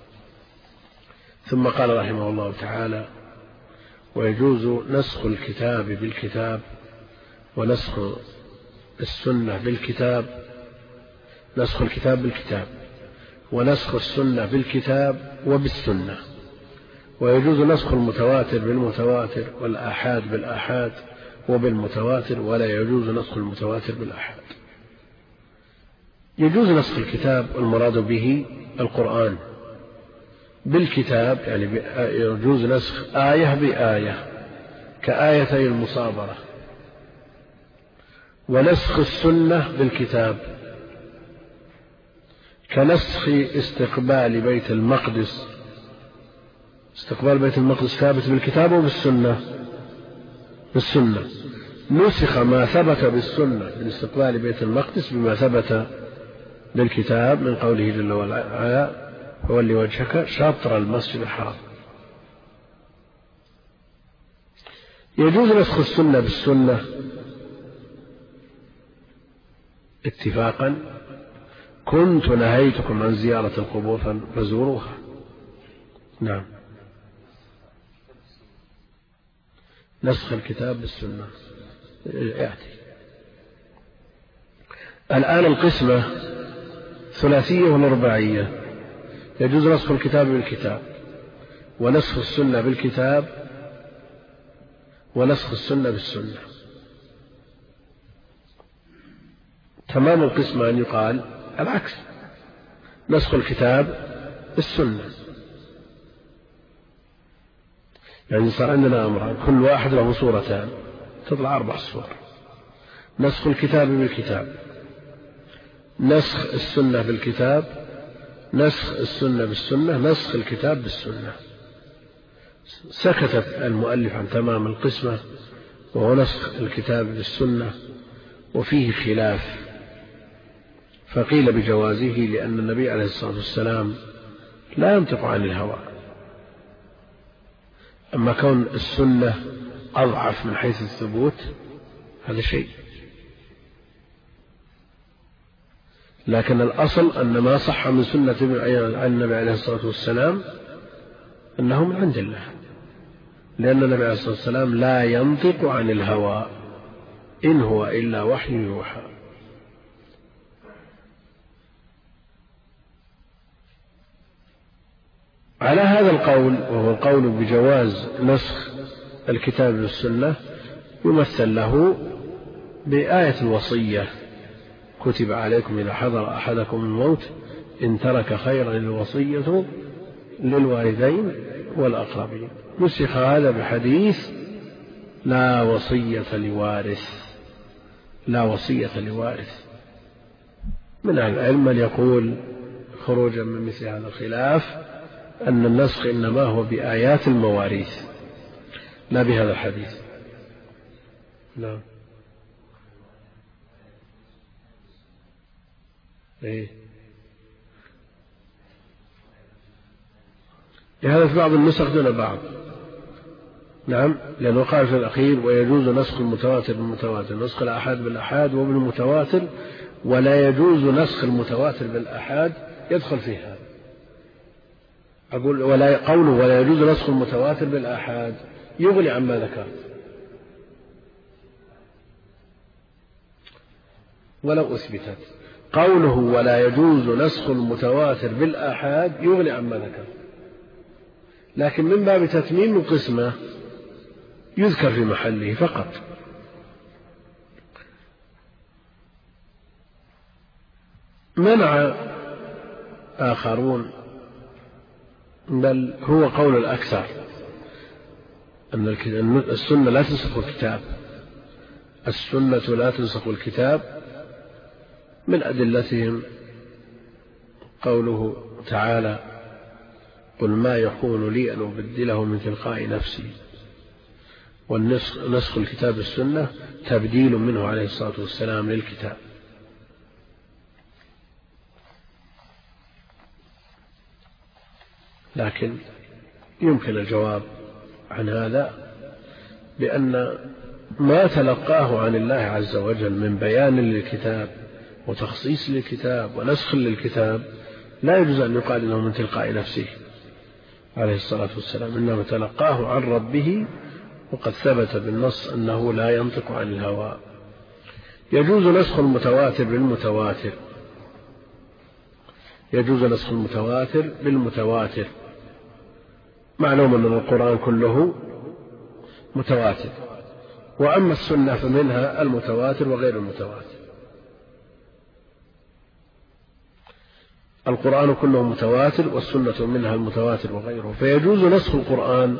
ثم قال رحمه الله تعالى ويجوز نسخ الكتاب بالكتاب ونسخ السنة بالكتاب، نسخ الكتاب بالكتاب ونسخ السنة بالكتاب وبالسنة، ويجوز نسخ المتواتر بالمتواتر والآحاد بالآحاد وبالمتواتر، ولا يجوز نسخ المتواتر بالآحاد. يجوز نسخ الكتاب المراد به القرآن بالكتاب، يعني يجوز نسخ آية بآية كآيتي المصابرة، ونسخ السنة بالكتاب كنسخ استقبال بيت المقدس. استقبال بيت المقدس ثابت بالكتاب وبالسنة. بالسنة نسخ ما ثبت بالسنة من استقبال بيت المقدس بما ثبت بالكتاب من قوله جل وعلا فولي وجهك شطر المسجد الحرام. يجوز نسخ السنة بالسنة اتفاقا: كنت نهيتكم عن زيارة القبور فزوروها. نعم. نسخ الكتاب بالسنة يأتي. الآن القسمة ثلاثية ورباعية: يجوز نسخ الكتاب بالكتاب، ونسخ السنة بالكتاب، ونسخ السنة بالسنة. تمام القسمة أن يقال العكس: نسخ الكتاب بالسنة. يعني صار عندنا أمران، كل واحد له صورتان، تطلع 4 صور: نسخ الكتاب بالكتاب، نسخ السنة بالكتاب، نسخ السنة بالسنة، نسخ الكتاب بالسنة. سكت المؤلف عن تمام القسمة وهو نسخ الكتاب بالسنة، وفيه خلاف، فقيل بجوازه لأن النبي عليه الصلاة والسلام لا ينطق عن الهوى، أما كون السنة أضعف من حيث الثبوت هذا شيء، لكن الأصل أن ما صح من سنة عن النبي عليه الصلاة والسلام أنه من عند الله، لأن النبي عليه الصلاة والسلام لا ينطق عن الهوى، إن هو إلا وحي يوحى. على هذا القول، وهو القول بجواز نسخ الكتاب بالسنة، يمثل له بآية الوصية: كتب عليكم إذا حضر أحدكم الموت إن ترك خيرا الوصية للوالدين والأقربين. نسخ هذا بحديث: لا وصية لوارث، لا وصية لوارث. من أهل العلم من يقول خروجا من مثل هذا الخلاف أن النسخ إنما هو بآيات المواريث لا بهذا الحديث. نعم. لهذا في بعض النسخ دون بعض. نعم، لأنه قال في الأخير: ويجوز نسخ المتواتر بالمتواتر، نسخ الآحاد بالآحاد وبالمتواتر، ولا يجوز نسخ المتواتر بالآحاد يدخل في هذا. أقول قوله ولا يجوز نسخ المتواتر بالآحاد يغني عما ذكرت، ولو أثبتت. قوله ولا يجوز نسخ المتواتر بالآحاد يغني عما ذكرت، لكن من باب تتميم القسمة يذكر في محله فقط. منع آخرون، بل هو قول الأكثر، أن السنة لا تنسخ الكتاب، السنة لا تنسخ الكتاب. من أدلتهم قوله تعالى: قل ما يكون لي أن أبدله من تلقاء نفسي. والنسخ الكتاب السنة تبديل منه عليه الصلاة والسلام للكتاب. لكن يمكن الجواب عن هذا بأن ما تلقاه عن الله عز وجل من بيان للكتاب وتخصيص للكتاب ونسخ للكتاب لا يجوز أن يقال إنه من تلقاء نفسه عليه الصلاة والسلام، إنما تلقاه عن ربه، وقد ثبت بالنص أنه لا ينطق عن الهوى. يجوز نسخ المتواتر بالمتواتر، يجوز نسخ المتواتر بالمتواتر. معلوم أن القرآن كله متواتر، وأما السنة فمنها المتواتر وغير المتواتر. القرآن كله متواتر، والسنة منها المتواتر وغيره، فيجوز نسخ القرآن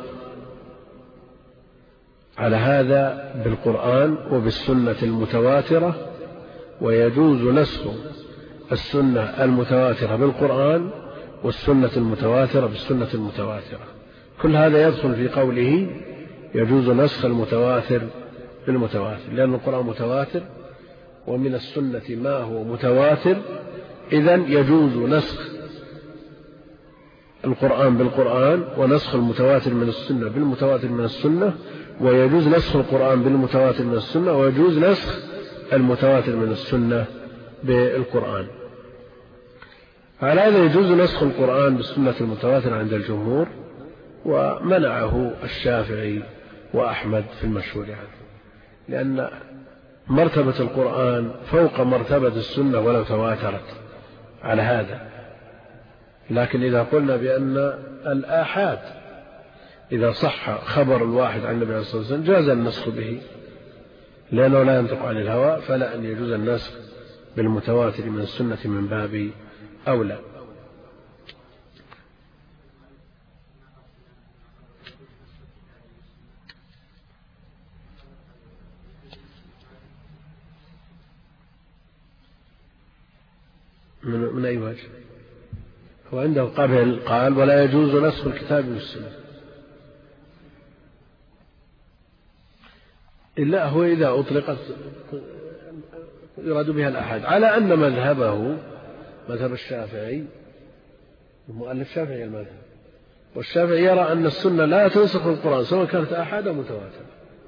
على هذا بالقرآن وبالسنة المتواترة، ويجوز نسخ السنة المتواترة بالقرآن والسنة المتواترة بالسنة المتواترة. كل هذا يدخل في قوله يجوز نسخ المتواتر بالمتواتر، لأن القرآن متواتر ومن السنة ما هو متواتر، إذن يجوز نسخ القرآن بالقرآن، ونسخ المتواتر من السنة بالمتواتر من السنة، ويجوز نسخ القرآن بالمتواتر من السنة، ويجوز نسخ المتواتر من السنة بالقرآن. على هذا يجوز نسخ القرآن بالسنة المتواترة عند الجمهور، ومنعه الشافعي وأحمد في المشهور عنه، لأن مرتبة القرآن فوق مرتبة السنة ولو تواترت على هذا. لكن إذا قلنا بأن الآحاد إذا صح خبر الواحد عن النبي صلى الله عليه وسلم جاز النسخ به، لأنه لا ينطق عن الهوى، فلا أن يجوز النسخ بالمتواتر من السنة من باب أولى. من أي وجه؟ هو عنده قال ولا يجوز نسخ الكتاب بالسنة، إلا هو إذا أطلقت يراد بها الأحد، على أن مذهبه مذهب الشافعي، المؤلف الشافعي المذهب، والشافعي يرى أن السنة لا تنسخ القرآن سواء كانت أحد أو متواترة.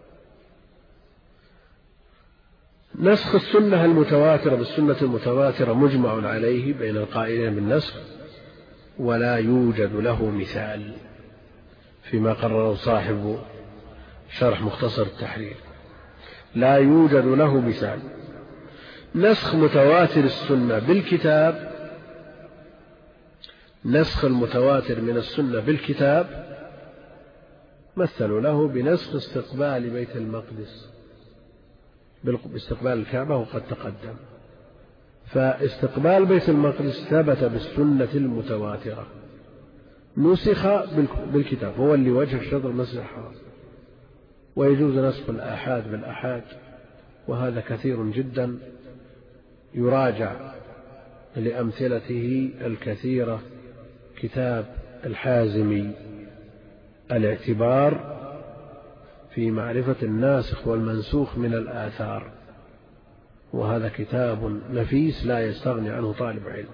نسخ السنة المتواترة بالسنة المتواترة مجمع عليه بين القائلين بالنسخ، ولا يوجد له مثال فيما قرره صاحب شرح مختصر التحرير، لا يوجد له مثال. نسخ متواتر السنة بالكتاب، نسخ المتواتر من السنة بالكتاب مثلوا له بنسخ استقبال بيت المقدس باستقبال الكعبة، وقد تقدم. فاستقبال بيت المقدس ثبت بالسنة المتواترة، نسخ بالكتاب، هو اللي وجه الشطر المسجد الحرام. ويجوز نسخ الآحاد بالآحاد، وهذا كثير جدا يراجع لأمثلته الكثيرة كتاب الحازمي الاعتبار في معرفة الناسخ والمنسوخ من الآثار، وهذا كتاب نفيس لا يستغني عنه طالب علم.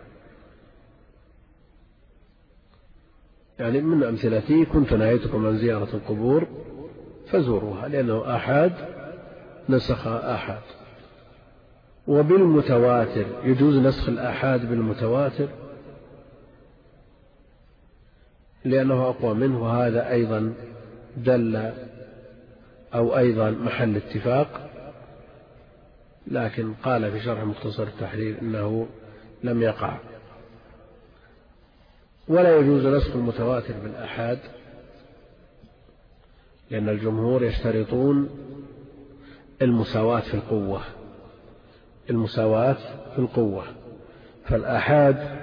يعني من أمثلته كنت نهيتكم عن زيارة القبور فزوروها، لأنه آحاد نسخ آحاد. وبالمتواتر يجوز نسخ الآحاد بالمتواتر لأنه أقوى منه، وهذا أيضا دل أو أيضا محل اتفاق، لكن قال في شرح مختصر التحرير إنه لم يقع. ولا يجوز نسخ المتواتر بالآحاد، لأن الجمهور يشترطون المساواة في القوة، المساواة في القوة، فالآحاد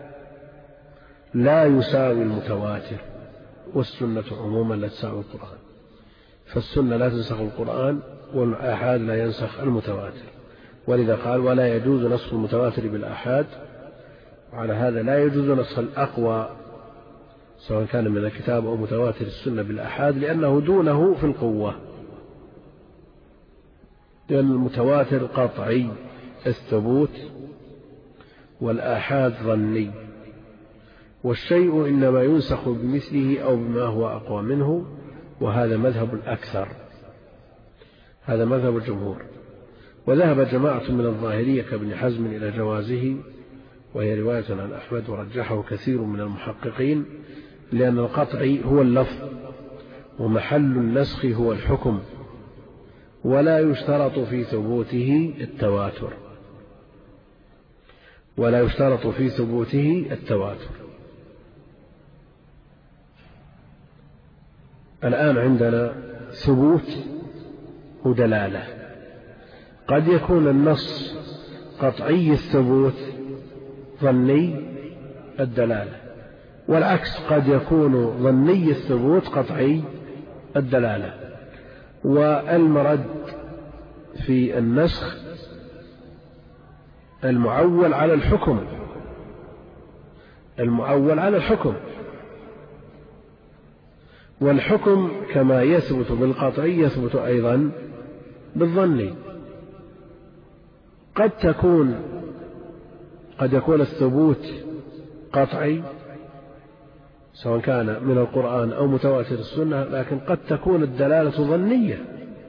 لا يساوي المتواتر، والسنة عموما لا تساوي القرآن، فالسنة لا تنسخ القرآن والآحاد لا ينسخ المتواتر. ولذا قال ولا يجوز نسخ المتواتر بالآحاد، وعلى هذا لا يجوز نسخ الأقوى سواء كان من الكتاب أو متواتر السنة بالآحاد، لأنه دونه في القوة، لأن المتواتر قطعي الثبوت والآحاد ظني، والشيء إنما ينسخ بمثله أو بما هو أقوى منه، وهذا مذهب الأكثر، هذا مذهب الجمهور. وذهب جماعة من الظاهرية كابن حزم إلى جوازه، وهي رواية عن أحمد، ورجحه كثير من المحققين، لأن القطعي هو اللفظ ومحل النسخ هو الحكم، ولا يشترط في ثبوته التواتر، ولا يشترط في ثبوته التواتر. الآن عندنا ثبوت ودلالة، قد يكون النص قطعي الثبوت ظني الدلالة، والعكس قد يكون ظني الثبوت قطعي الدلالة. والمرد في النسخ المعول على الحكم، المعول على الحكم، والحكم كما يثبت بالقطعي يثبت أيضا بالظني. قد يكون الثبوت قطعي سواء كان من القرآن أو متواتر السنة، لكن قد تكون الدلالة ظنية،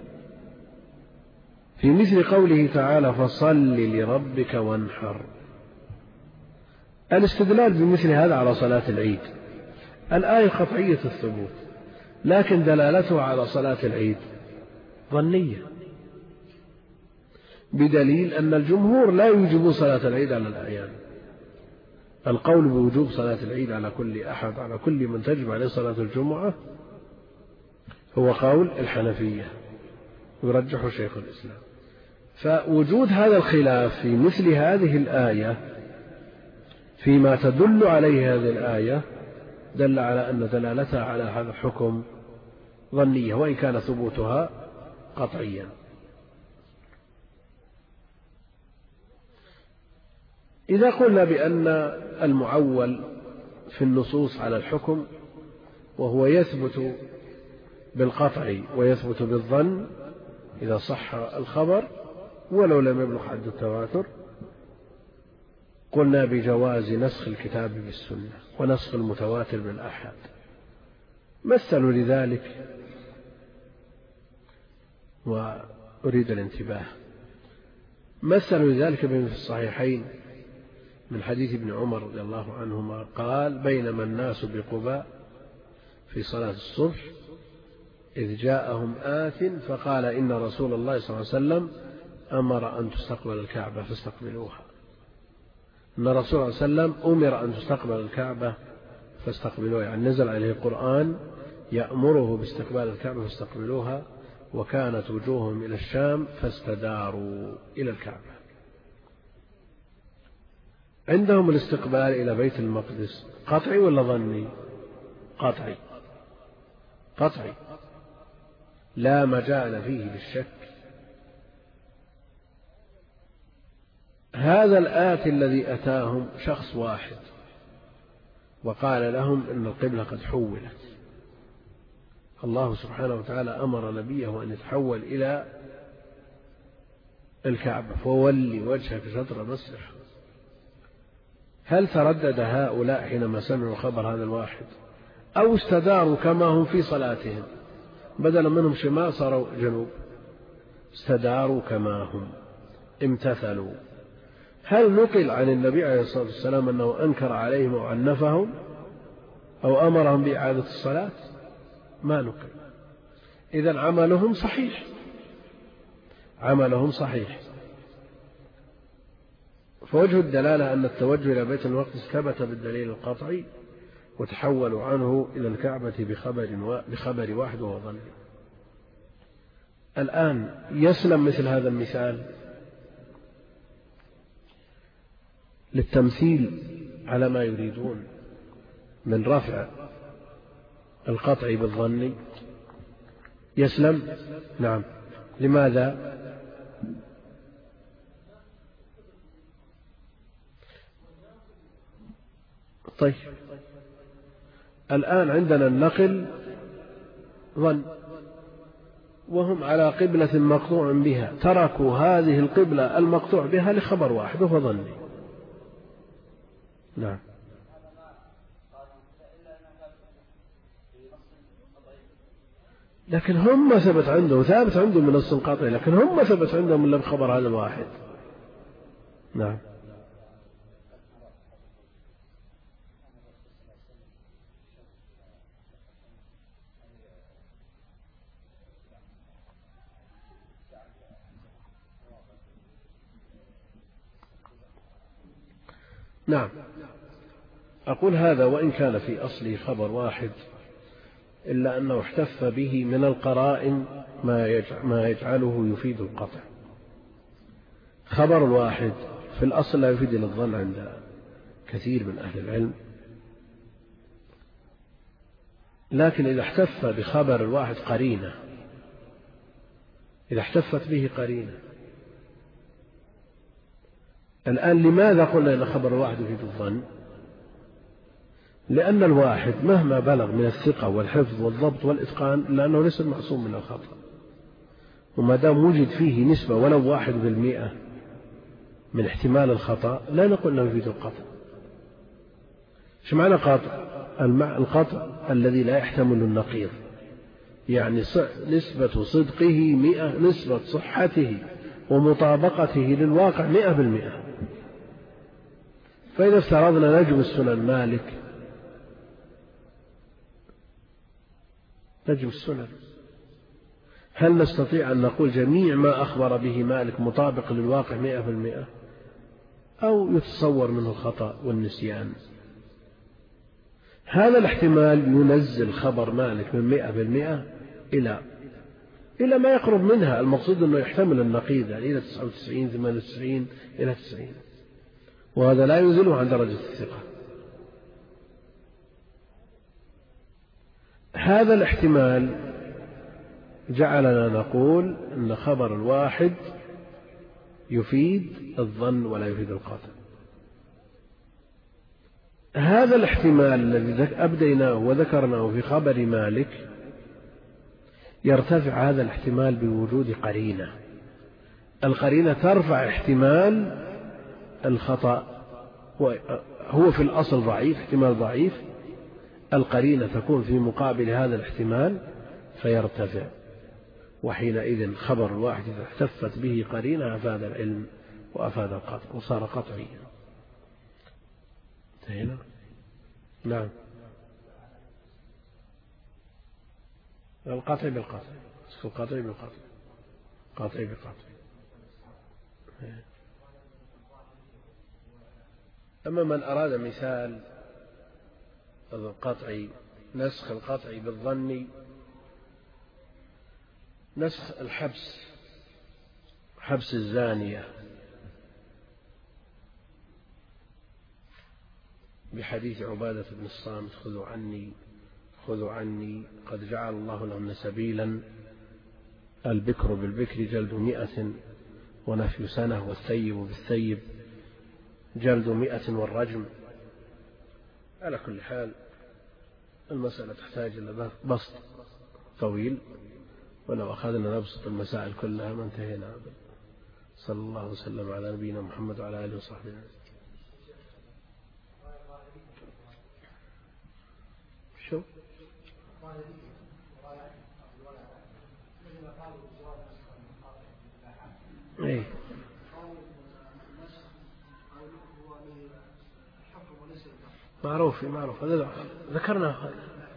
في مثل قوله تعالى فصل لربك وانحر. الاستدلال بمثل هذا على صلاة العيد، الآية قطعية الثبوت، لكن دلالتها على صلاة العيد ظنية، بدليل أن الجمهور لا يوجبون صلاة العيد على الأعيان. القول بوجوب صلاة العيد على كل أحد، على كل من تجب عليه صلاة الجمعة، هو قول الحنفية يرجح شيخ الإسلام. فوجود هذا الخلاف في مثل هذه الآية فيما تدل عليه هذه الآية دل على أن دلالتها على هذا الحكم ظنية، وإن كان ثبوتها قطعيا. إذا قلنا بأن المعول في النصوص على الحكم وهو يثبت بالقطع ويثبت بالظن إذا صح الخبر ولو لم يبلغ حد التواتر، قلنا بجواز نسخ الكتاب بالسنة ونسخ المتواتر بالآحاد. مثلوا لذلك، وأريد الانتباه، مثلوا لذلك بما في الصحيحين من حديث ابن عمر رضي الله عنهما قال بينما الناس بقباء في صلاة الصبح إذ جاءهم آت فقال إن رسول الله صلى الله عليه وسلم أمر أن تستقبل الكعبة فاستقبلوها. إن رسول الله صلى الله عليه وسلم أمر أن تستقبل الكعبة فاستقبلوها، يعني نزل عليه القرآن يأمره باستقبال الكعبة فاستقبلوها، وكانت وجوههم إلى الشام فاستداروا إلى الكعبة. عندهم الاستقبال إلى بيت المقدس قطعي ولا ظني؟ قطعي، قطعي لا مجال فيه للشك. هذا الآتي الذي أتاهم شخص واحد وقال لهم إن القبلة قد حولت، الله سبحانه وتعالى أمر نبيه أن يتحول إلى الكعبة فولي وجهك شطر المسجد. هل تردد هؤلاء حينما سمعوا خبر هذا الواحد، أو استداروا كما هم في صلاتهم بدلا منهم شمال صاروا جنوب؟ استداروا كما هم، امتثلوا. هل نقل عن النبي عليه الصلاة والسلام أنه أنكر عليهم أو عنفهم أو أمرهم بإعادة الصلاة؟ ما نقل. إذن عملهم صحيح، عملهم صحيح. فوجه الدلالة أن التوجه إلى بيت المقدس ثبت بالدليل القطعي، وتحولوا عنه إلى الكعبة بخبر واحد وهو ظن. الآن يسلم مثل هذا المثال للتمثيل على ما يريدون من رفع القطع بالظن؟ يسلم؟ نعم. لماذا؟ طيب الآن عندنا النقل ظن، وهم على قبلة مقطوع بها، تركوا هذه القبلة المقطوع بها لخبر واحد وهو ظني. نعم. لكن هم ثبت عندهم من نص قاطع، لكن هم ثبت عندهم إلا بخبر هذا الواحد. نعم. نعم. أقول هذا وإن كان في أصله خبر واحد، إلا أنه احتف به من القرائن ما يجعله يفيد القطع. خبر الواحد في الأصل لا يفيد الظن عند كثير من أهل العلم، لكن إذا احتف بخبر الواحد قرينة، إذا احتفت به قرينة. الآن لماذا قلنا إن خبر الواحد يفيد الظن؟ لأن الواحد مهما بلغ من الثقة والحفظ والضبط والإتقان لأنه ليس معصوم من الخطأ، وما دام وجد فيه نسبة ولو 1% من احتمال الخطأ لا نقول أنه يفيد القطع. إيش معنى قاطع؟ القطع الذي لا يحتمل النقيض، يعني نسبة صدقه 100، نسبة صحته ومطابقته للواقع 100%. فإذا افترضنا نجم السنن مالك، نجم السنن، هل نستطيع أن نقول جميع ما أخبر به مالك مطابق للواقع 100%، أو يتصور منه الخطأ والنسيان؟ هذا الاحتمال ينزل خبر مالك من 100% إلى ما يقرب منها. المقصود أنه يحتمل النقيض، يعني إلى 99 98 إلى 90، وهذا لا ينزله عن درجة الثقة. هذا الاحتمال جعلنا نقول أن خبر الواحد يفيد الظن ولا يفيد القطع. هذا الاحتمال الذي أبديناه وذكرناه في خبر مالك يرتفع هذا الاحتمال بوجود قرينة. القرينة ترفع احتمال الخطأ، هو في الأصل ضعيف، احتمال ضعيف، القرينة تكون في مقابل هذا الاحتمال فيرتفع، وحينئذ خبر الواحد إذا احتفت به قرينة أفاد العلم وأفاد القطع وصار قطعيا. انتهينا؟ نعم. القطع بالقطع، القطع بالقطع، قطع بقطع. أما من أراد مثال القطعي، نسخ القطعي بالظني، نسخ الحبس، حبس الزانية بحديث عبادة بن الصامت: خذوا عني قد جعل الله لهن سبيلا، البكر بالبكر جلد 100 ونفي سنة، والثيب بالثيب جلد 100 والرجم. على كل حال المسألة تحتاج إلى بسط طويل، ولو أخذنا نبسط المسائل كلها ما انتهينا. صلى الله وسلم على نبينا محمد وعلى آله وصحبه. شو؟ إيه؟ معروف هذا ذكرنا.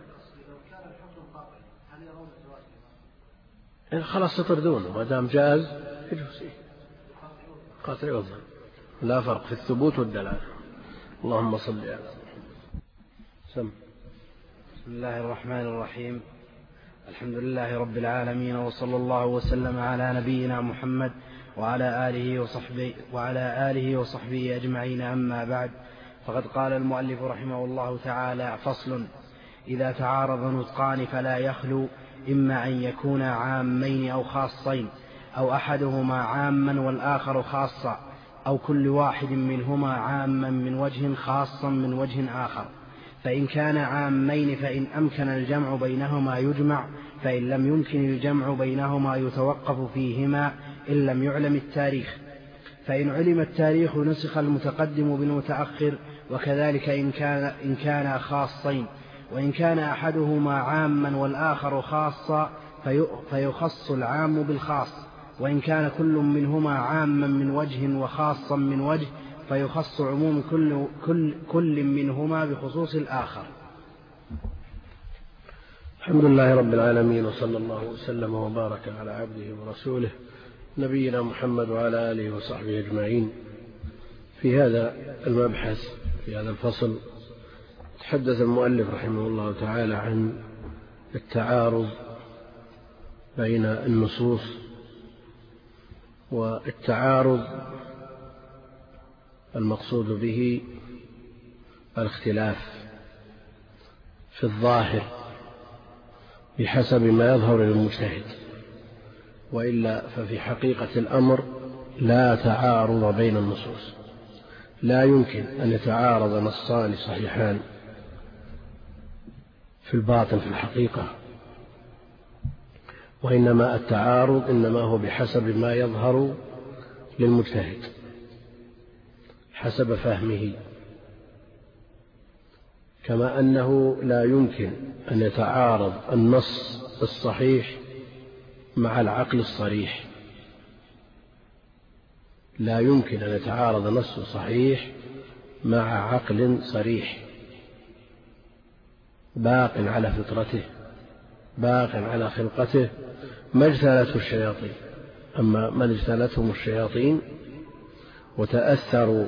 خلاص يطردونه ما دام جاز يجوز. قاطع وظن، لا فرق في الثبوت والدلالة. اللهم صل على سم. بسم الله الرحمن الرحيم. الحمد لله رب العالمين، وصلى الله وسلم على نبينا محمد وعلى آله وصحبه أجمعين. أما بعد، فقد قال المؤلف رحمه الله تعالى: فصل: إذا تعارض نطقان فلا يخلو إما أن يكونا عامين أو خاصين، أو أحدهما عاما والآخر خاصا، أو كل واحد منهما عاما من وجه خاصا من وجه آخر. فإن كان عامين فإن أمكن الجمع بينهما يجمع، فإن لم يمكن الجمع بينهما يتوقف فيهما إن لم يعلم التاريخ. فإن علم التاريخ نسخ المتقدم بالمتأخر، وكذلك إن كان خاصين. وإن كان أحدهما عاما والآخر خاصا فيخص العام بالخاص، وإن كان كل منهما عاما من وجه وخاصا من وجه فيخص عموم كل منهما بخصوص الآخر. الحمد لله رب العالمين، وصلى الله وسلم وبارك على عبده ورسوله نبينا محمد وعلى آله وصحبه أجمعين. في هذا المبحث، في هذا الفصل، تحدث المؤلف رحمه الله تعالى عن التعارض بين النصوص. والتعارض المقصود به الاختلاف في الظاهر بحسب ما يظهر للمجتهد، وإلا ففي حقيقة الأمر لا تعارض بين النصوص، لا يمكن أن يتعارض نصان صحيحان في الباطن في الحقيقة، وإنما التعارض إنما هو بحسب ما يظهر للمجتهد حسب فهمه. كما أنه لا يمكن أن يتعارض النص الصحيح مع العقل الصريح. لا يمكن أن يتعارض نص صحيح مع عقل صريح باق على فطرته باق على خلقته ما اجتالته الشياطين. أما من اجتالتهم الشياطين وتأثروا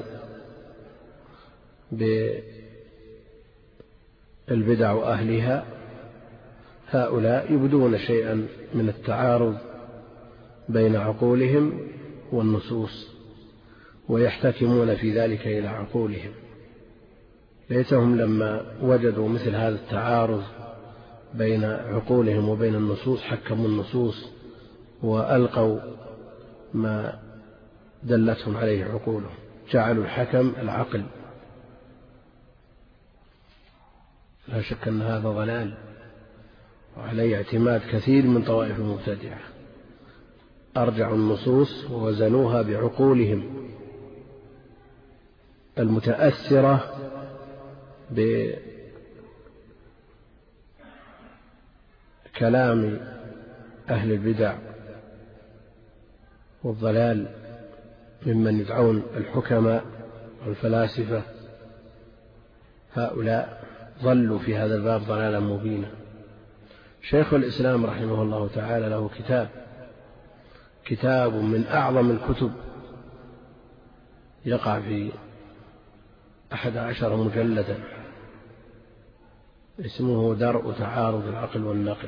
بالبدع وأهلها هؤلاء يبدون شيئا من التعارض بين عقولهم والنصوص ويحتكمون في ذلك إلى عقولهم. ليتهم لما وجدوا مثل هذا التعارض بين عقولهم وبين النصوص حكموا النصوص وألقوا ما دلتهم عليه عقولهم، جعلوا الحكم العقل. لا شك أن هذا ضلال وعليه اعتماد كثير من طوائف المبتدعة، أرجعوا النصوص ووزنوها بعقولهم المتأثرة بكلام أهل البدع والضلال ممن يدعون الحكماء والفلاسفة. هؤلاء ضلوا في هذا الباب ضلالا مبينا. شيخ الإسلام رحمه الله تعالى له كتاب من أعظم الكتب يقع في 11 مجلدا اسمه درء تعارض العقل والنقل.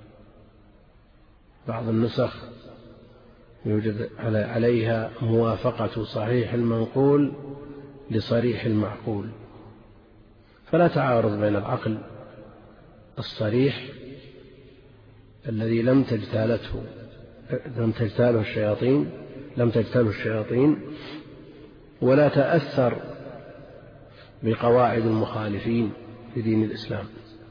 بعض النسخ يوجد عليها موافقة صحيح المنقول لصريح المعقول، فلا تعارض بين العقل الصريح الذي لم تجتاله الشياطين ولا تأثر بقواعد المخالفين في دين الإسلام.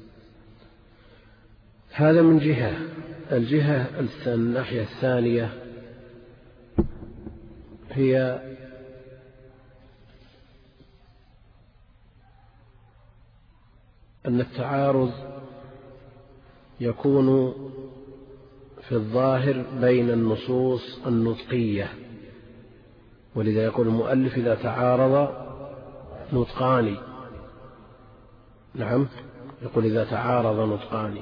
هذا من جهة. الناحية الثانية هي أن التعارض يكون في الظاهر بين النصوص النطقية، ولذا يقول المؤلف إذا تعارض نطقان. نعم، يقول إذا تعارض نطقان.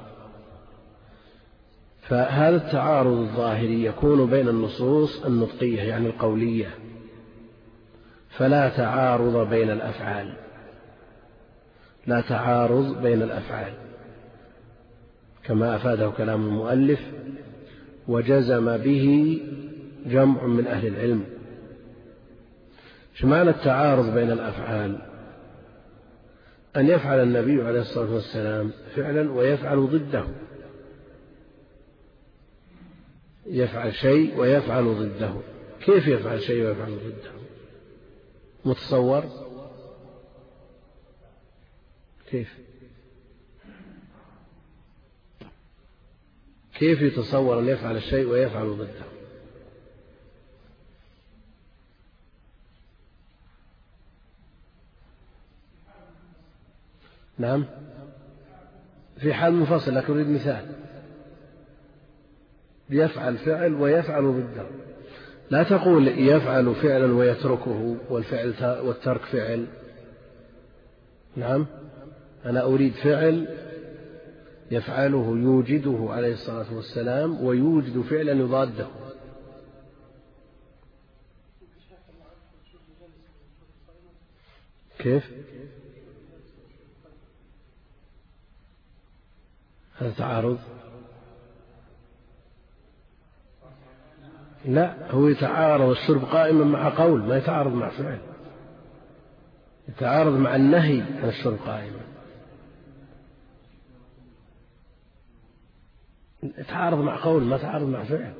فهذا التعارض الظاهري يكون بين النصوص النطقية يعني القولية، فلا تعارض بين الأفعال، لا تعارض بين الأفعال كما أفاده كلام المؤلف وجزم به جمع من أهل العلم. معنى التعارض بين الأفعال؟ أن يفعل النبي عليه الصلاة والسلام فعلا ويفعل ضده، يفعل شيء ويفعل ضده. كيف يفعل شيء ويفعل ضده؟ متصور؟ كيف يتصور أن يفعل الشيء ويفعل ضده؟ نعم، في حال منفصل، لكن أريد مثال. يفعل فعل ويفعل ضده، لا تقول يفعل فعلا ويتركه والترك فعل. نعم، أنا أريد فعل يفعله يوجده عليه الصلاة والسلام ويوجد فعلا يضاده. كيف؟ هذا تعارض؟ لا، هو يتعارض الشرب قائما مع قول، ما يتعارض مع فعل، يتعارض مع النهي عن الشرب قائما. يتعارض مع قول، ما يتعارض مع فعل.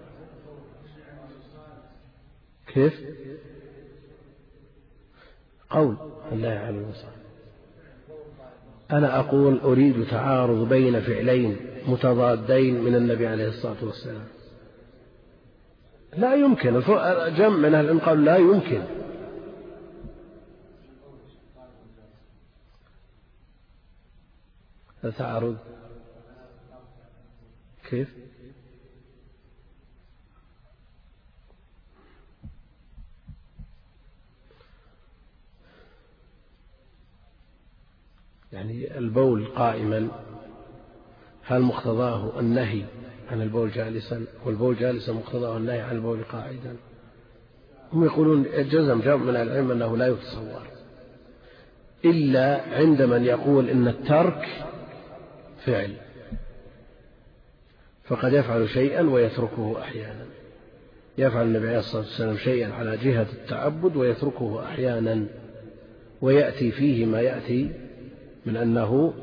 كيف؟ قول الله عليه وسلم. أنا أقول أريد تعارض بين فعلين متضادين من النبي عليه الصلاة والسلام. لا يمكن. جمع من أهل العلم قالوا لا يمكن. هذا تعارض كيف؟ يعني البول قائما هل مقتضاه النهي عن البول جالسا، والبول جالسا مقتضاه النهي عن البول قاعدا؟ هم يقولون جزم جمع من العلم أنه لا يتصور إلا عند من يقول إن الترك فعل، فقد يفعل شيئا ويتركه أحيانا. يفعل النبي عليه الصلاة والسلام شيئا على جهة التعبد ويتركه أحيانا، ويأتي فيه ما يأتي من أنه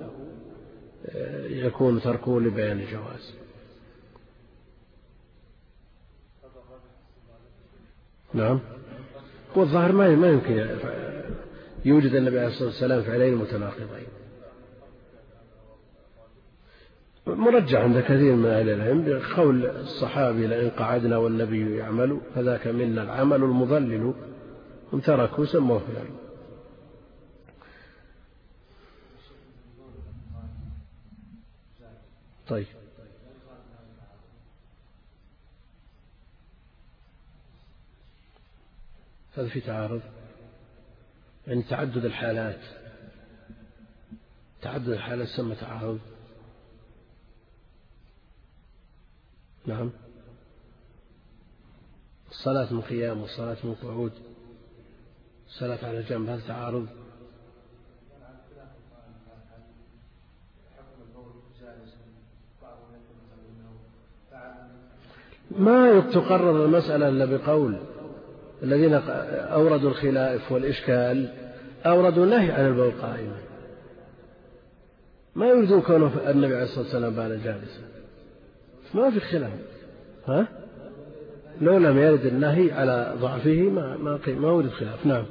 يكون تركه لبيان الجواز. نعم، والظاهر ما يمكن يوجد النبي عليه الصلاة والسلام فعلين متناقضين. مرجع عند كثير من أهل العلم قول الصحابي لئن قعدنا والنبي يعمل فذاك منا العمل المضلل، هم تركوا سموه فعل. طيب، هذا في تعارض، يعني تعدد الحالات سمى تعارض. نعم، الصلاة من قيام والصلاة من قعود، الصلاة على جنب، هذا تعارض. ما تقرر المسألة إلا بقول الذين أوردوا الخلاف والإشكال، أوردوا النهي عن البول قائما، ما يريدون كونه النبي عليه الصلاة والسلام بال جالسا، ما في خلاف. لو لم يرد النهي على ضعفه ما ورد خلاف. نعم،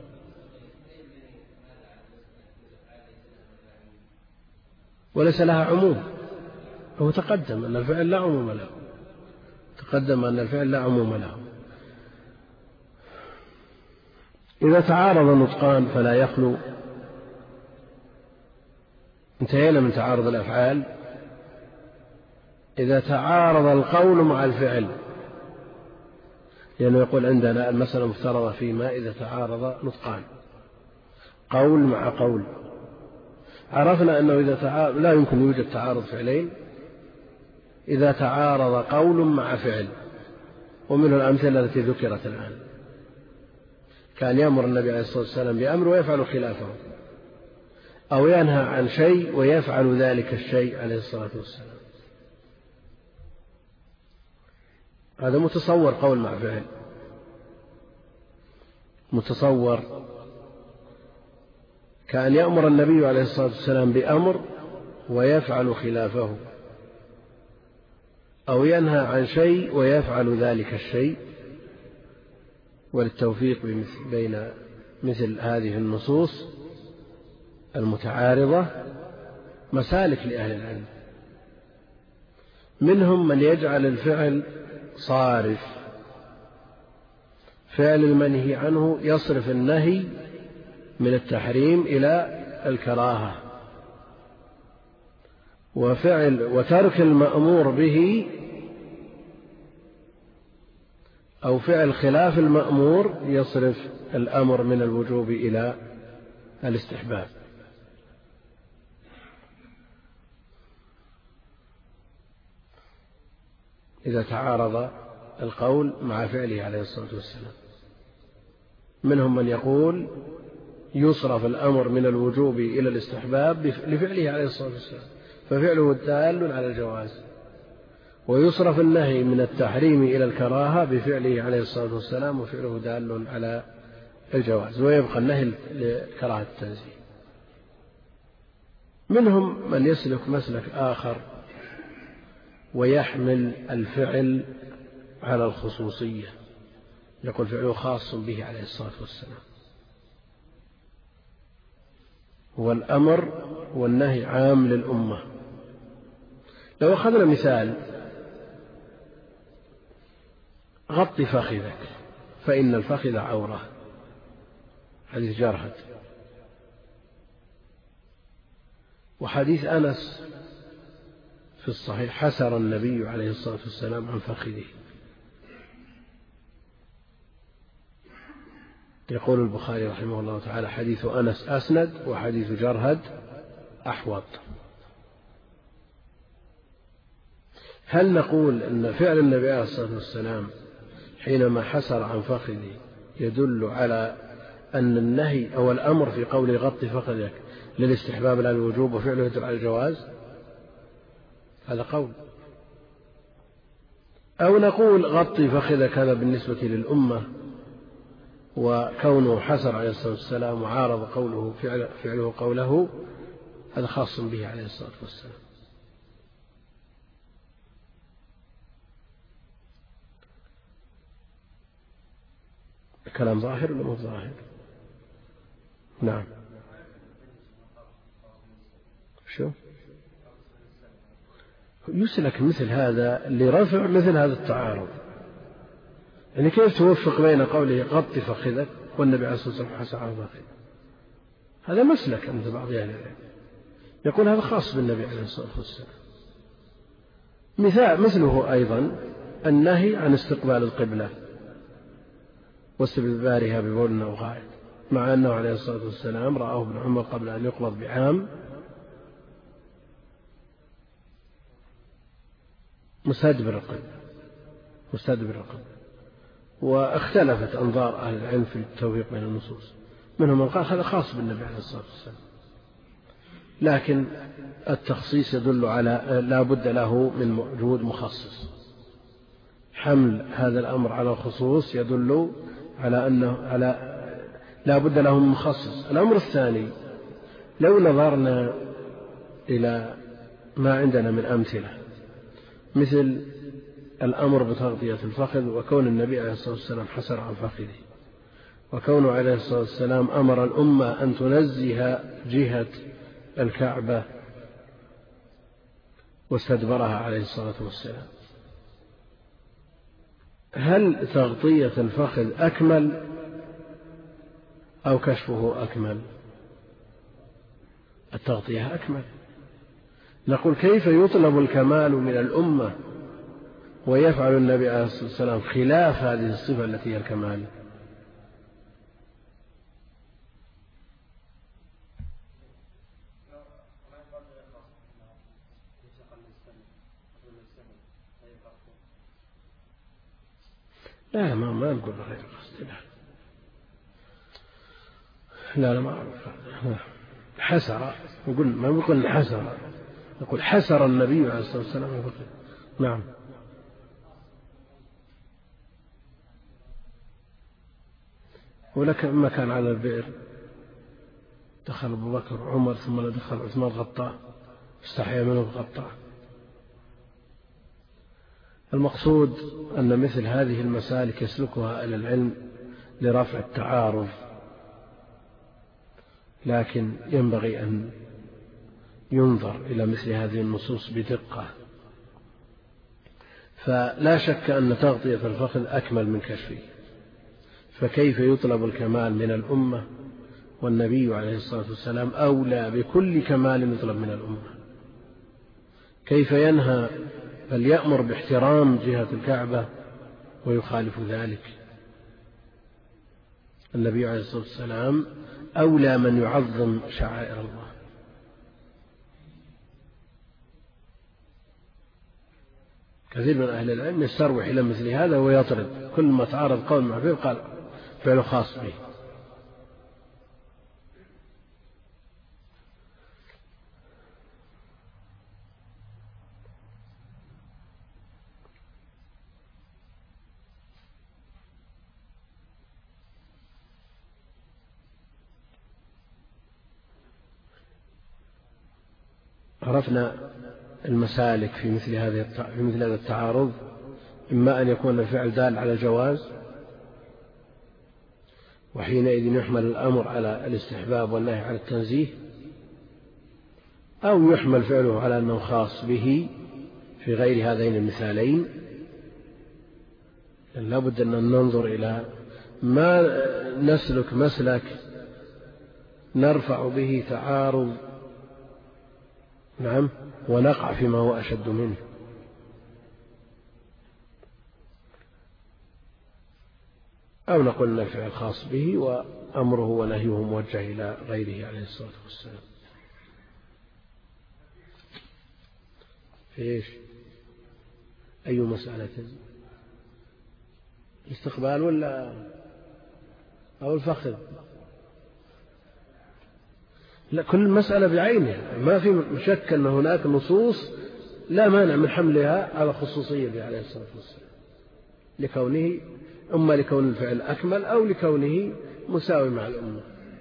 وليس لها عموم، هو تقدم أن الفعل لا عموم له. إذا تعارض النطقان فلا يخلو. انتهينا من تعارض الأفعال. إذا تعارض القول مع الفعل، لأنه يقول عندنا المسألة مفترضة فيما إذا تعارض نطقان، قول مع قول. عرفنا أنه لا يمكن يوجد تعارض فعلين إذا تعارض قول مع فعل، ومنه الأمثلة التي ذكرت الآن. كان يأمر النبي عليه الصلاة والسلام بأمر ويفعل خلافه، أو ينهى عن شيء ويفعل ذلك الشيء عليه الصلاة والسلام. هذا متصور قول مع فعل، متصور. كان يأمر النبي عليه الصلاة والسلام بأمر ويفعل خلافه، أو ينهى عن شيء ويفعل ذلك الشيء. وللتوفيق بين مثل هذه النصوص المتعارضة مسالك لأهل العلم. منهم من يجعل الفعل صارف، فعل المنهي عنه يصرف النهي من التحريم إلى الكراهة، وترك المأمور به أو فعل خلاف المأمور يصرف الأمر من الوجوب إلى الاستحباب. إذا تعارض القول مع فعله عليه الصلاة والسلام. منهم من يقول يصرف الأمر من الوجوب إلى الاستحباب لفعله عليه الصلاة والسلام، ففعله دال على الجواز، ويصرف النهي من التحريم إلى الكراهة بفعله عليه الصلاة والسلام، وفعله دال على الجواز، ويبقى النهي لكراهة التنزيه. منهم من يسلك مسلك آخر ويحمل الفعل على الخصوصية، يقول فعله خاص به عليه الصلاة والسلام، والأمر والنهي عام للأمة. لو أخذنا مثال: غط فخذك فإن الفخذ عورة، حديث جرهد. وحديث أنس في الصحيح حسر النبي عليه الصلاة والسلام عن فخذه. يقول البخاري رحمه الله تعالى: حديث أنس أسند وحديث جرهد أحوط. هل نقول أن فعل النبي عليه الصلاة والسلام حينما حسر عن فخذه يدل على أن النهي أو الأمر في قوله غط فخذك للاستحباب لا الوجوب وفعله يدل على الجواز؟ هذا قول. أو نقول غط فخذك هذا بالنسبة للأمة، وكونه حسر عليه الصلاة والسلام وعارض قوله فعله قوله هذا خاص به عليه الصلاة والسلام. كلام ظاهر ولا مو ظاهر؟ نعم. شو يسلك مثل هذا لرفع مثل هذا التعارض؟ يعني كيف توفق بين قوله غط فخذك والنبي عليه الصلاة والسلام حسر عن فخذك؟ هذا مسلك عند بعض أهل العلم يقول هذا خاص بالنبي عليه الصلاة والسلام. مثله أيضا النهي عن استقبال القبلة واستدبارها ببول أو غائط، مع أنه عليه الصلاة والسلام رآه ابن عمر قبل أن يقبض بعام مستدبر القبلة. واختلفت أنظار أهل العلم في التوفيق بين النصوص، منهم من قال هذا خاص بالنبي عليه الصلاة والسلام، لكن التخصيص يدل على لا بد له من وجود مخصص. حمل هذا الأمر على الخصوص يدل على أنه لا بد له من مخصص. الأمر الثاني، لو نظرنا إلى ما عندنا من أمثلة مثل الأمر بتغطية الفخذ، وكون النبي عليه الصلاة والسلام حسر عن فخذه، وكونه عليه الصلاة والسلام أمر الأمة أن تنزه جهة الكعبة واستدبرها عليه الصلاة والسلام، هل تغطية الفخذ أكمل أو كشفه أكمل؟ التغطية أكمل. نقول كيف يطلب الكمال من الأمة ويفعل النبي عليه الصلاة والسلام خلاف هذه الصفة التي هي الكمال؟ لا ما نقول غير قصد. لا ما أعرف. حسر نقول ما نقول حسر، نقول حسر النبي عليه الصلاة والسلام. نعم. ولك ما كان على البئر دخل أبو بكر وعمر ثم دخل عثمان غطاه، استحيا منه غطاه. المقصود أن مثل هذه المسالك يسلكها أهل العلم لرفع التعارض، لكن ينبغي أن ينظر إلى مثل هذه النصوص بدقة. فلا شك أن تغطية الفخذ أكمل من كشفه، فكيف يطلب الكمال من الأمة والنبي عليه الصلاة والسلام أولى بكل كمال يطلب من الأمة؟ كيف ينهى بل يأمر باحترام جهة الكعبة ويخالف ذلك؟ النبي عليه الصلاة والسلام أولى من يعظم شعائر الله. كثير من أهل العلم يستروح إلى مثل هذا ويطرد كل ما تعارض قول مع فيه قال فعله خاص به. عرفنا المسالك في مثل هذا التعارض، إما أن يكون الفعل دال على الجواز وحينئذ يحمل الأمر على الاستحباب والنهي على التنزيه، أو يحمل فعله على أنه خاص به في غير هذين المثالين. لا بد أن ننظر إلى ما نسلك مسلك نرفع به تعارض نعم، ونقع فيما هو أشد منه. أو نقول أن الفعل خاص به وأمره ونهيه موجه إلى غيره عليه الصلاة والسلام. في إيش؟ أي مسألة؟ الاستقبال ولا أو الفخذ؟ لا، كل مسألة بعينها، ما في شك أن هناك نصوص لا مانع من حملها على خصوصية عليه الصلاة والسلام، لكونه إما لكون الفعل أكمل أو لكونه مساوي مع الأمة،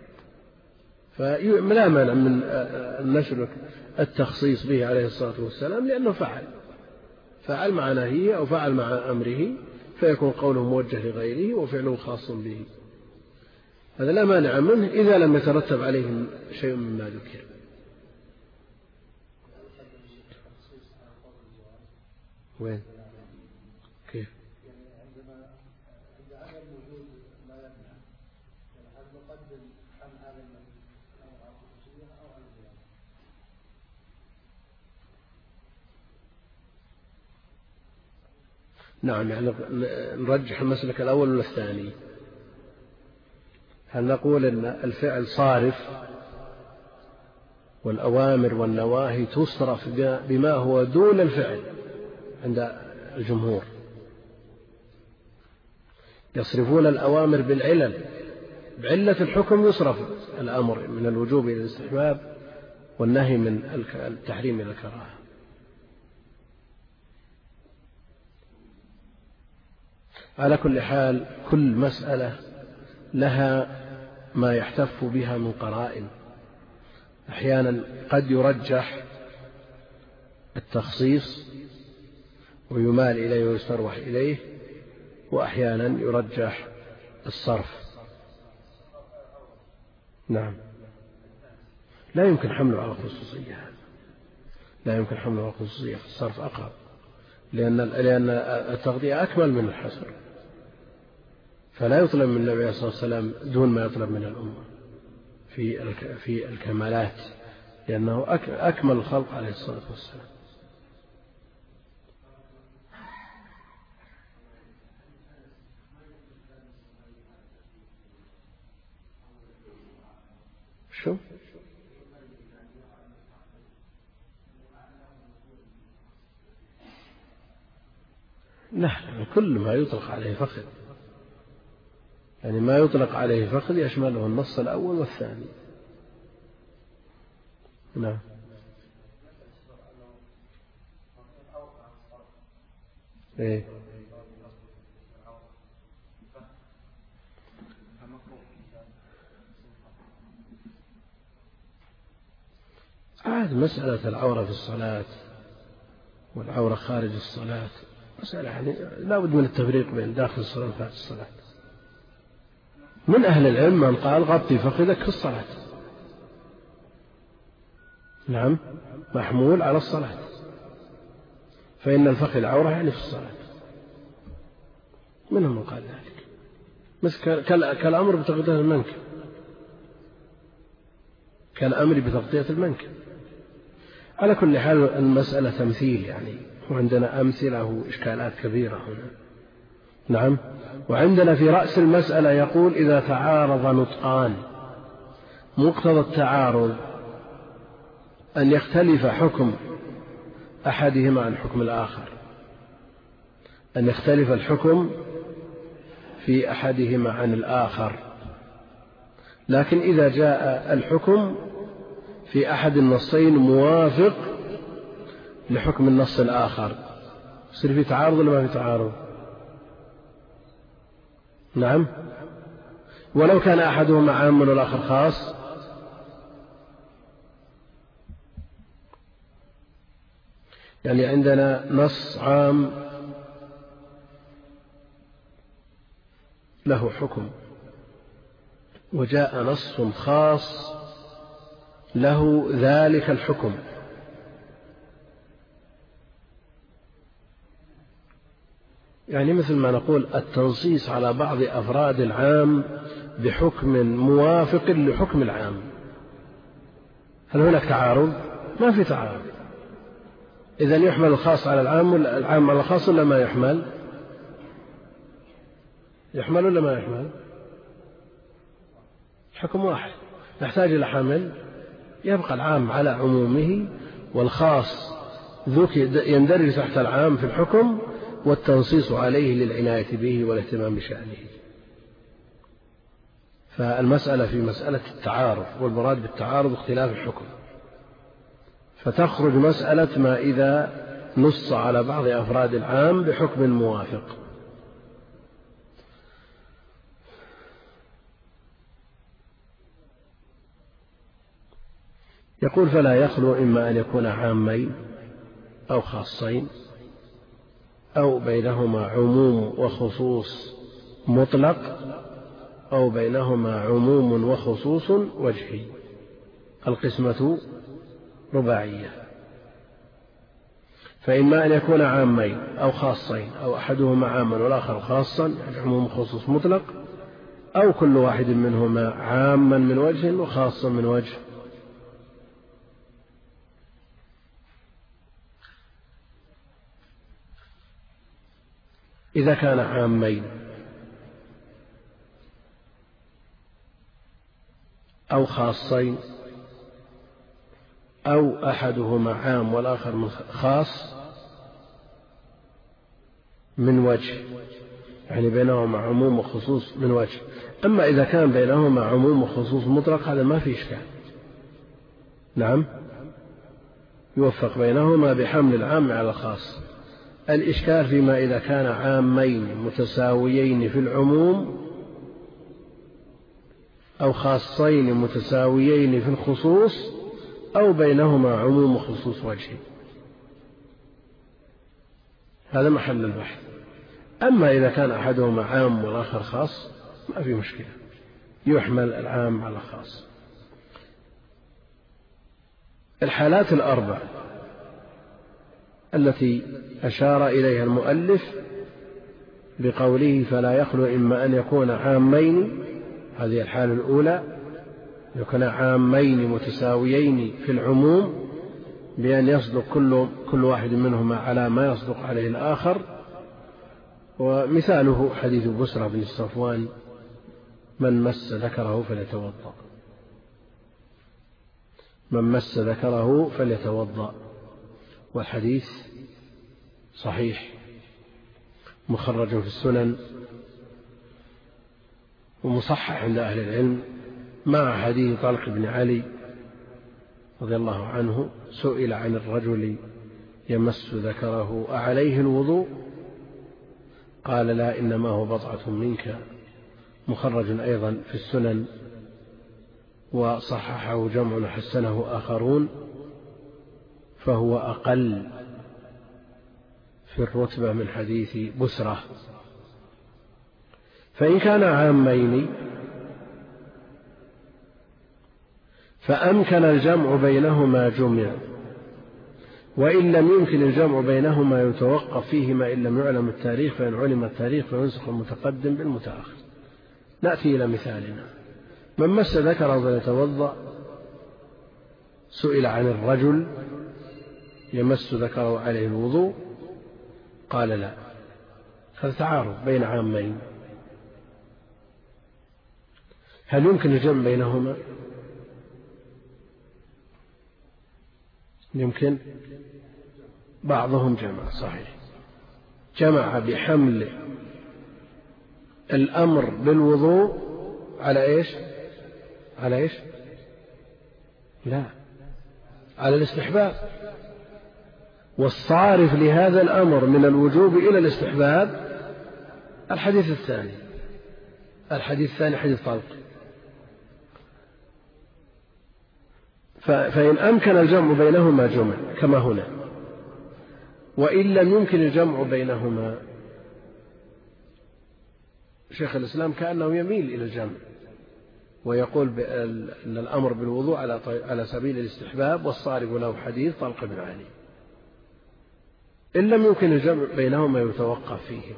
فلا مانع من نشر التخصيص به عليه الصلاة والسلام، لأنه فعل مع نهيه أو فعل مع أمره، فيكون قوله موجه لغيره وفعله خاص به. هذا لا مانع منه إذا لم يترتب عليه شيء مما ذكر. وين؟ كيف؟ نعم، يعني نرجح المسلك الأول ولا الثاني؟ هل نقول أن الفعل صارف والأوامر والنواهي تصرف بما هو دون الفعل عند الجمهور؟ يصرفون الأوامر بالعلل، بعلة الحكم يصرف الأمر من الوجوب إلى الاستحباب والنهي من التحريم إلى الكراهة. على كل حال كل مسألة لها ما يحتف بها من قرائن، أحيانا قد يرجح التخصيص ويمال إليه ويستروح إليه، وأحيانا يرجح الصرف. نعم، لا يمكن حمله على الخصوصية، لا يمكن حمله على الخصوصية، الصرف أقرب، لأن التغذية أكمل من الحصر، فلا يطلب من النبي صلى الله عليه وسلم دون ما يطلب من الأمة في الكمالات، لأنه أكمل الخلق عليه الصلاة والسلام. شو؟ لا، كل ما يطلق عليه فخذ، يعني ما يطلق عليه فخذ يشمله النص الأول والثاني. نعم. إيه؟ عاد مسألة العورة في الصلاة والعورة خارج الصلاة مسألة يعني لا بد من التفريق بين داخل الصلاة وخارج الصلاة. من أهل العلم من قال غطي فخذك في الصلاة، نعم، محمول على الصلاة، فإن الفخذ عورة يعني في الصلاة. منهم من قال ذلك، مثل كالأمر بتغطية المنكب، كالأمر بتغطية المنكب. على كل حال المسألة تمثيل يعني، وعندنا أمثلة وإشكالات كبيرة هنا. نعم. وعندنا في رأس المسألة يقول إذا تعارض نطقان، مقتضى التعارض أن يختلف حكم أحدهما عن حكم الآخر، أن يختلف الحكم في أحدهما عن الآخر، لكن إذا جاء الحكم في أحد النصين موافق لحكم النص الآخر يصير في تعارض ولا ما في تعارض؟ نعم. ولو كان أحدهما عام والآخر خاص، يعني عندنا نص عام له حكم، وجاء نص خاص له ذلك الحكم، يعني مثل ما نقول التنصيص على بعض أفراد العام بحكم موافق لحكم العام، هل هناك تعارض؟ ما في تعارض. إذن يحمل الخاص على العام والعام على الخاص ولا ما يحمل؟ يحمل ولا ما يحمل؟ حكم واحد، نحتاج إلى حمل. يبقى العام على عمومه والخاص يندرج تحت العام في الحكم، والتنصيص عليه للعناية به والاهتمام بشأنه. فالمسألة في مسألة التعارض، والمراد بالتعارض اختلاف الحكم، فتخرج مسألة ما إذا نص على بعض أفراد العام بحكم موافق. يقول فلا يخلو إما أن يكون عامين أو خاصين أو بينهما عموم وخصوص مطلق أو بينهما عموم وخصوص وجهي. القسمة رباعية، فإما أن يكون عامين أو خاصين أو أحدهما عاما والآخر خاصا، يعني عموم وخصوص مطلق، أو كل واحد منهما عاما من وجه وخاصا من وجه. إذا كان عامين أو خاصين أو أحدهما عام والآخر خاص من وجه، يعني بينهما عموم وخصوص من وجه. أما إذا كان بينهما عموم وخصوص مطلق هذا ما في إشكال، نعم، يوفق بينهما بحمل العام على الخاص. الإشكال فيما إذا كان عامين متساويين في العموم أو خاصين متساويين في الخصوص أو بينهما عموم وخصوص وجه، هذا محل البحث. أما إذا كان أحدهما عام والآخر خاص ما في مشكلة، يحمل العام على الخاص. الحالات الأربع التي أشار إليها المؤلف بقوله فلا يخلو إما أن يكون عامين، هذه الحالة الأولى، يكون عامين متساويين في العموم بأن يصدق كل واحد منهما على ما يصدق عليه الآخر. ومثاله حديث بسرة بن الصفوان من مس ذكره فليتوضأ، من مس ذكره فليتوضأ، والحديث صحيح مخرج في السنن ومصحح عند أهل العلم، مع حديث طلق بن علي رضي الله عنه سئل عن الرجل يمس ذكره أعليه الوضوء؟ قال لا، إنما هو بضعة منك، مخرج أيضا في السنن وصححه جمع وحسنه آخرون، فهو أقل في الرتبة من حديث بسرة. فإن كان عامين فأمكن الجمع بينهما جمع، وإن لم يمكن الجمع بينهما يتوقف فيهما إن لم يعلم التاريخ، فإن علم التاريخ فينسخ المتقدم بالمتأخر. نأتي إلى مثالنا. من مس ذكره فليتوضأ، سئل عن الرجل يمس ذكره عليه الوضوء؟ قال لا. هذا تعارض بين عامين، هل يمكن الجمع بينهما؟ يمكن. بعضهم جمع، صحيح، جمع بحمل الأمر بالوضوء على إيش؟ على إيش؟ لا، على الاستحباب، والصارف لهذا الأمر من الوجوب إلى الاستحباب الحديث الثاني. الحديث الثاني حديث طلق. فإن أمكن الجمع بينهما جمع كما هنا، وإن لم يمكن الجمع بينهما، شيخ الإسلام كأنه يميل إلى الجمع ويقول أن الأمر بالوضوء على سبيل الاستحباب، والصارف له حديث طلق بن علي. إن لم يمكن الجمع بينهما يتوقف فيهما.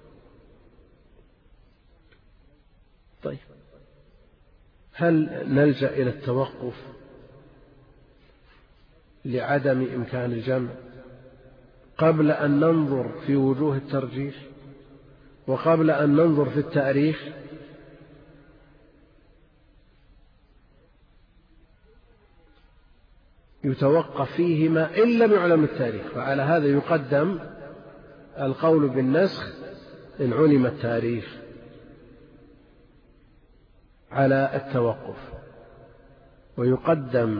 طيب، هل نلجأ إلى التوقف لعدم إمكان الجمع قبل أن ننظر في وجوه الترجيح وقبل أن ننظر في التاريخ؟ يتوقف فيهما إن لم يعلم التاريخ. فعلى هذا يقدم القول بالنسخ إن علم التاريخ على التوقف، ويقدم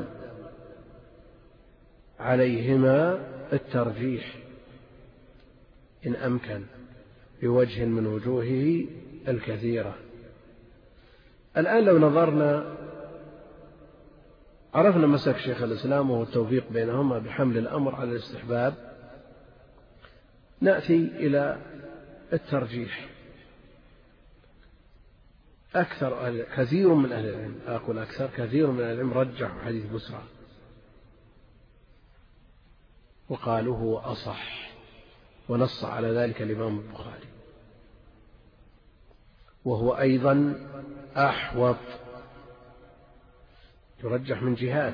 عليهما الترجيح إن أمكن بوجه من وجوهه الكثيرة. الآن لو نظرنا عرفنا مسلك شيخ الإسلام وهو التوفيق بينهما بحمل الأمر على الاستحباب. نأتي إلى الترجيح. كثير من أهل العلم، أقول أكثر، كثير من أهل العلم رجحوا حديث بسرى وقالوا هو أصح، ونص على ذلك الإمام البخاري، وهو أيضا أحوط، يرجح من جهات: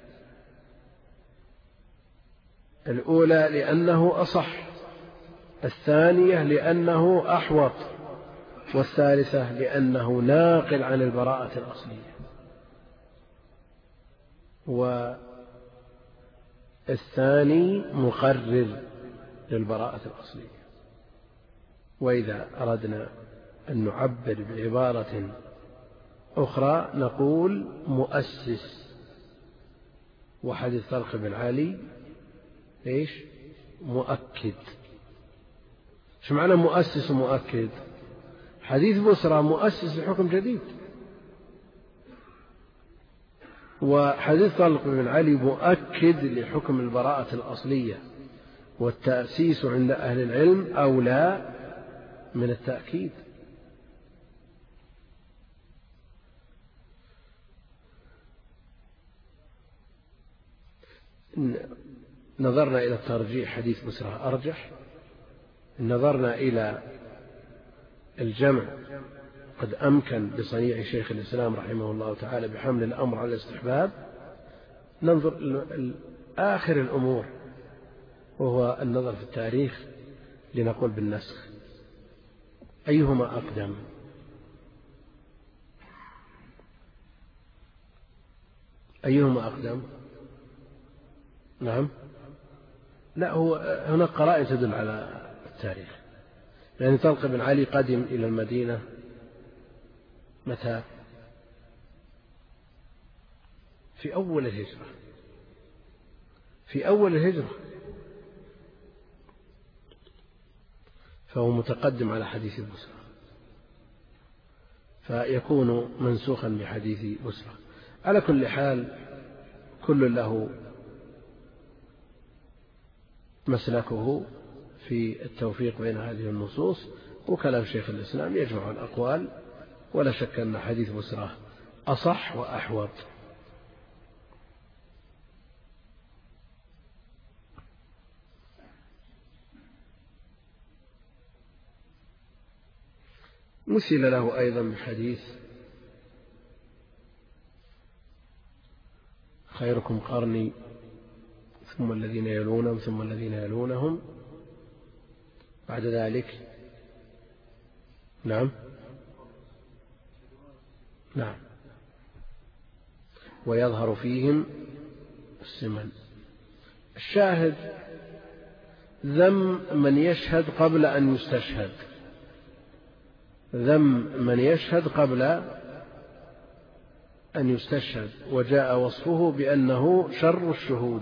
الأولى لأنه أصح، الثانية لأنه أحوط، والثالثة لأنه ناقل عن البراءة الأصلية، والثاني مقرر للبراءة الأصلية. وإذا أردنا أن نعبر بعبارة أخرى نقول مؤسس. وحديث طلق بن علي إيش؟ مؤكد. شو معنى مؤسس ومؤكد؟ حديث بسرى مؤسس لحكم جديد، وحديث طلق بن علي مؤكد لحكم البراءة الأصلية، والتأسيس عند أهل العلم أولى من التأكيد. نظرنا إلى الترجيح حديث بسرى أرجح. نظرنا إلى الجمع قد أمكن بصنيع شيخ الإسلام رحمه الله تعالى بحمل الأمر على الاستحباب. ننظر آخر الأمور وهو النظر في التاريخ لنقول بالنسخ. أيهما أقدم؟ أيهما أقدم؟ نعم، لا، هو هناك قرائن تدل على التاريخ. يعني طلق بن علي قدم إلى المدينة متى؟ في أول الهجرة، في أول الهجرة، فهو متقدم على حديث بسرى، فيكون منسوخا بحديث بسرى. على كل حال كل له مسلكه في التوفيق بين هذه النصوص، وكلام شيخ الإسلام يجمع الأقوال، ولا شك أن حديث بسرى أصح وأحوط. مثل له أيضا بحديث خيركم قرني ثم الذين يلونهم ثم الذين يلونهم بعد ذلك. نعم، نعم، ويظهر فيهم السمن. الشاهد ذم من يشهد قبل أن يستشهد، ذم من يشهد قبل أن يستشهد، وجاء وصفه بأنه شر الشهود.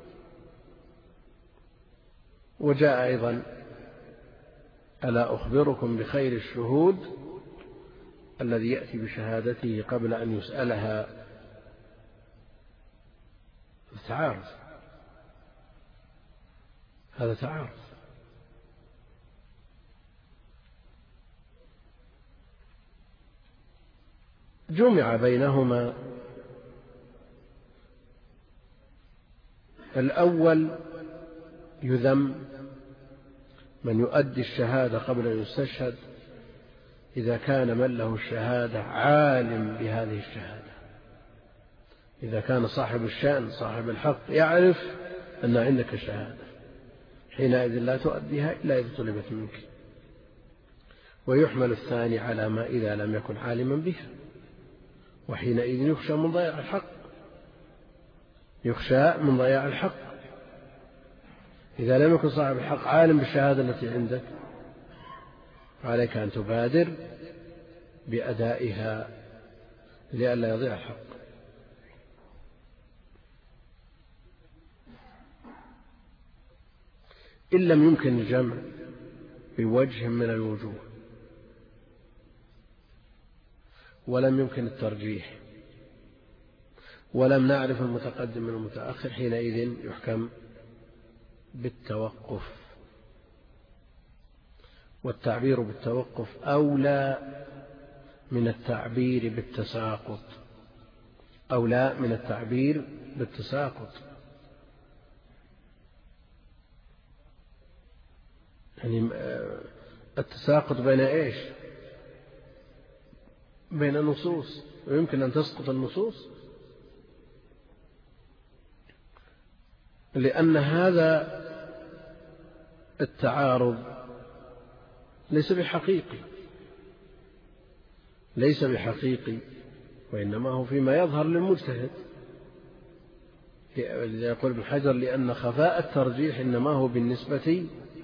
وجاء أيضا ألا أخبركم بخير الشهود الذي يأتي بشهادته قبل أن يسألها. تعارض، هذا تعارض. جمع بينهما. الأول يذم من يؤدي الشهادة قبل أن يستشهد إذا كان من له الشهادة عالم بهذه الشهادة، إذا كان صاحب الشأن صاحب الحق يعرف أن عندك شهادة، حينئذ لا تؤديها إلا إذا طلبت منك. ويحمل الثاني على ما إذا لم يكن عالما بها، وحينئذ يخشى من ضياع الحق، يخشى من ضياع الحق. إذا لم يكن صاحب الحق عالم بالشهادة التي عندك فعليك أن تبادر بأدائها لئلا يضيع الحق. إن لم يمكن الجمع بوجه من الوجوه ولم يمكن الترجيح ولم نعرف المتقدم من المتأخر، حينئذ يحكم بالتوقف. والتعبير بالتوقف أولى من التعبير بالتساقط، أولى من التعبير بالتساقط. يعني التساقط بين إيش؟ بين النصوص، ويمكن أن تسقط النصوص، لأن هذا التعارض ليس بحقيقي، ليس بحقيقي، وإنما هو فيما يظهر للمجتهد. يقول ابن حجر لأن خفاء الترجيح إنما هو بالنسبة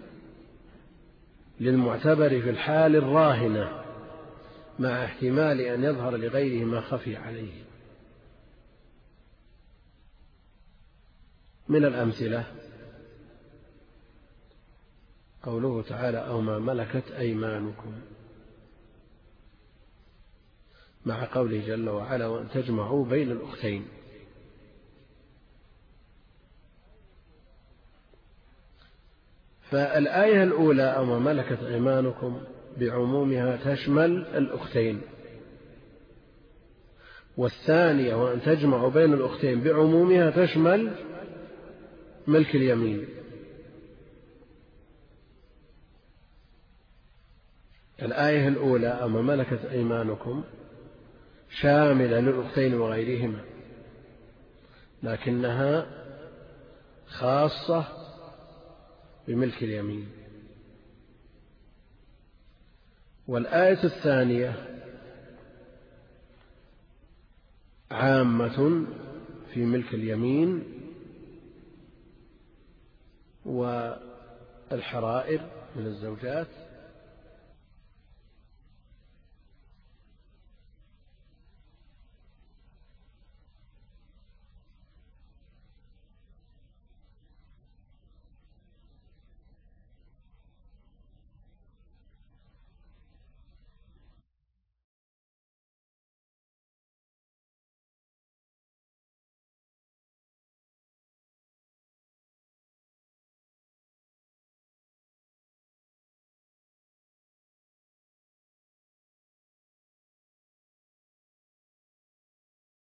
للمعتبر في الحال الراهنة، مع احتمال أن يظهر لغيره ما خفي عليه. من الأمثلة قوله تعالى أو ما ملكت أيمانكم، مع قوله جل وعلا وأن تجمعوا بين الأختين. فالآية الأولى أو ما ملكت أيمانكم بعمومها تشمل الأختين، والثانية وأن تجمعوا بين الأختين بعمومها تشمل ملك اليمين. الآية الأولى أو ما ملكت أيمانكم شاملة للأختين وغيرهما، لكنها خاصة بملك اليمين. والآية الثانية عامة في ملك اليمين والحرائر من الزوجات،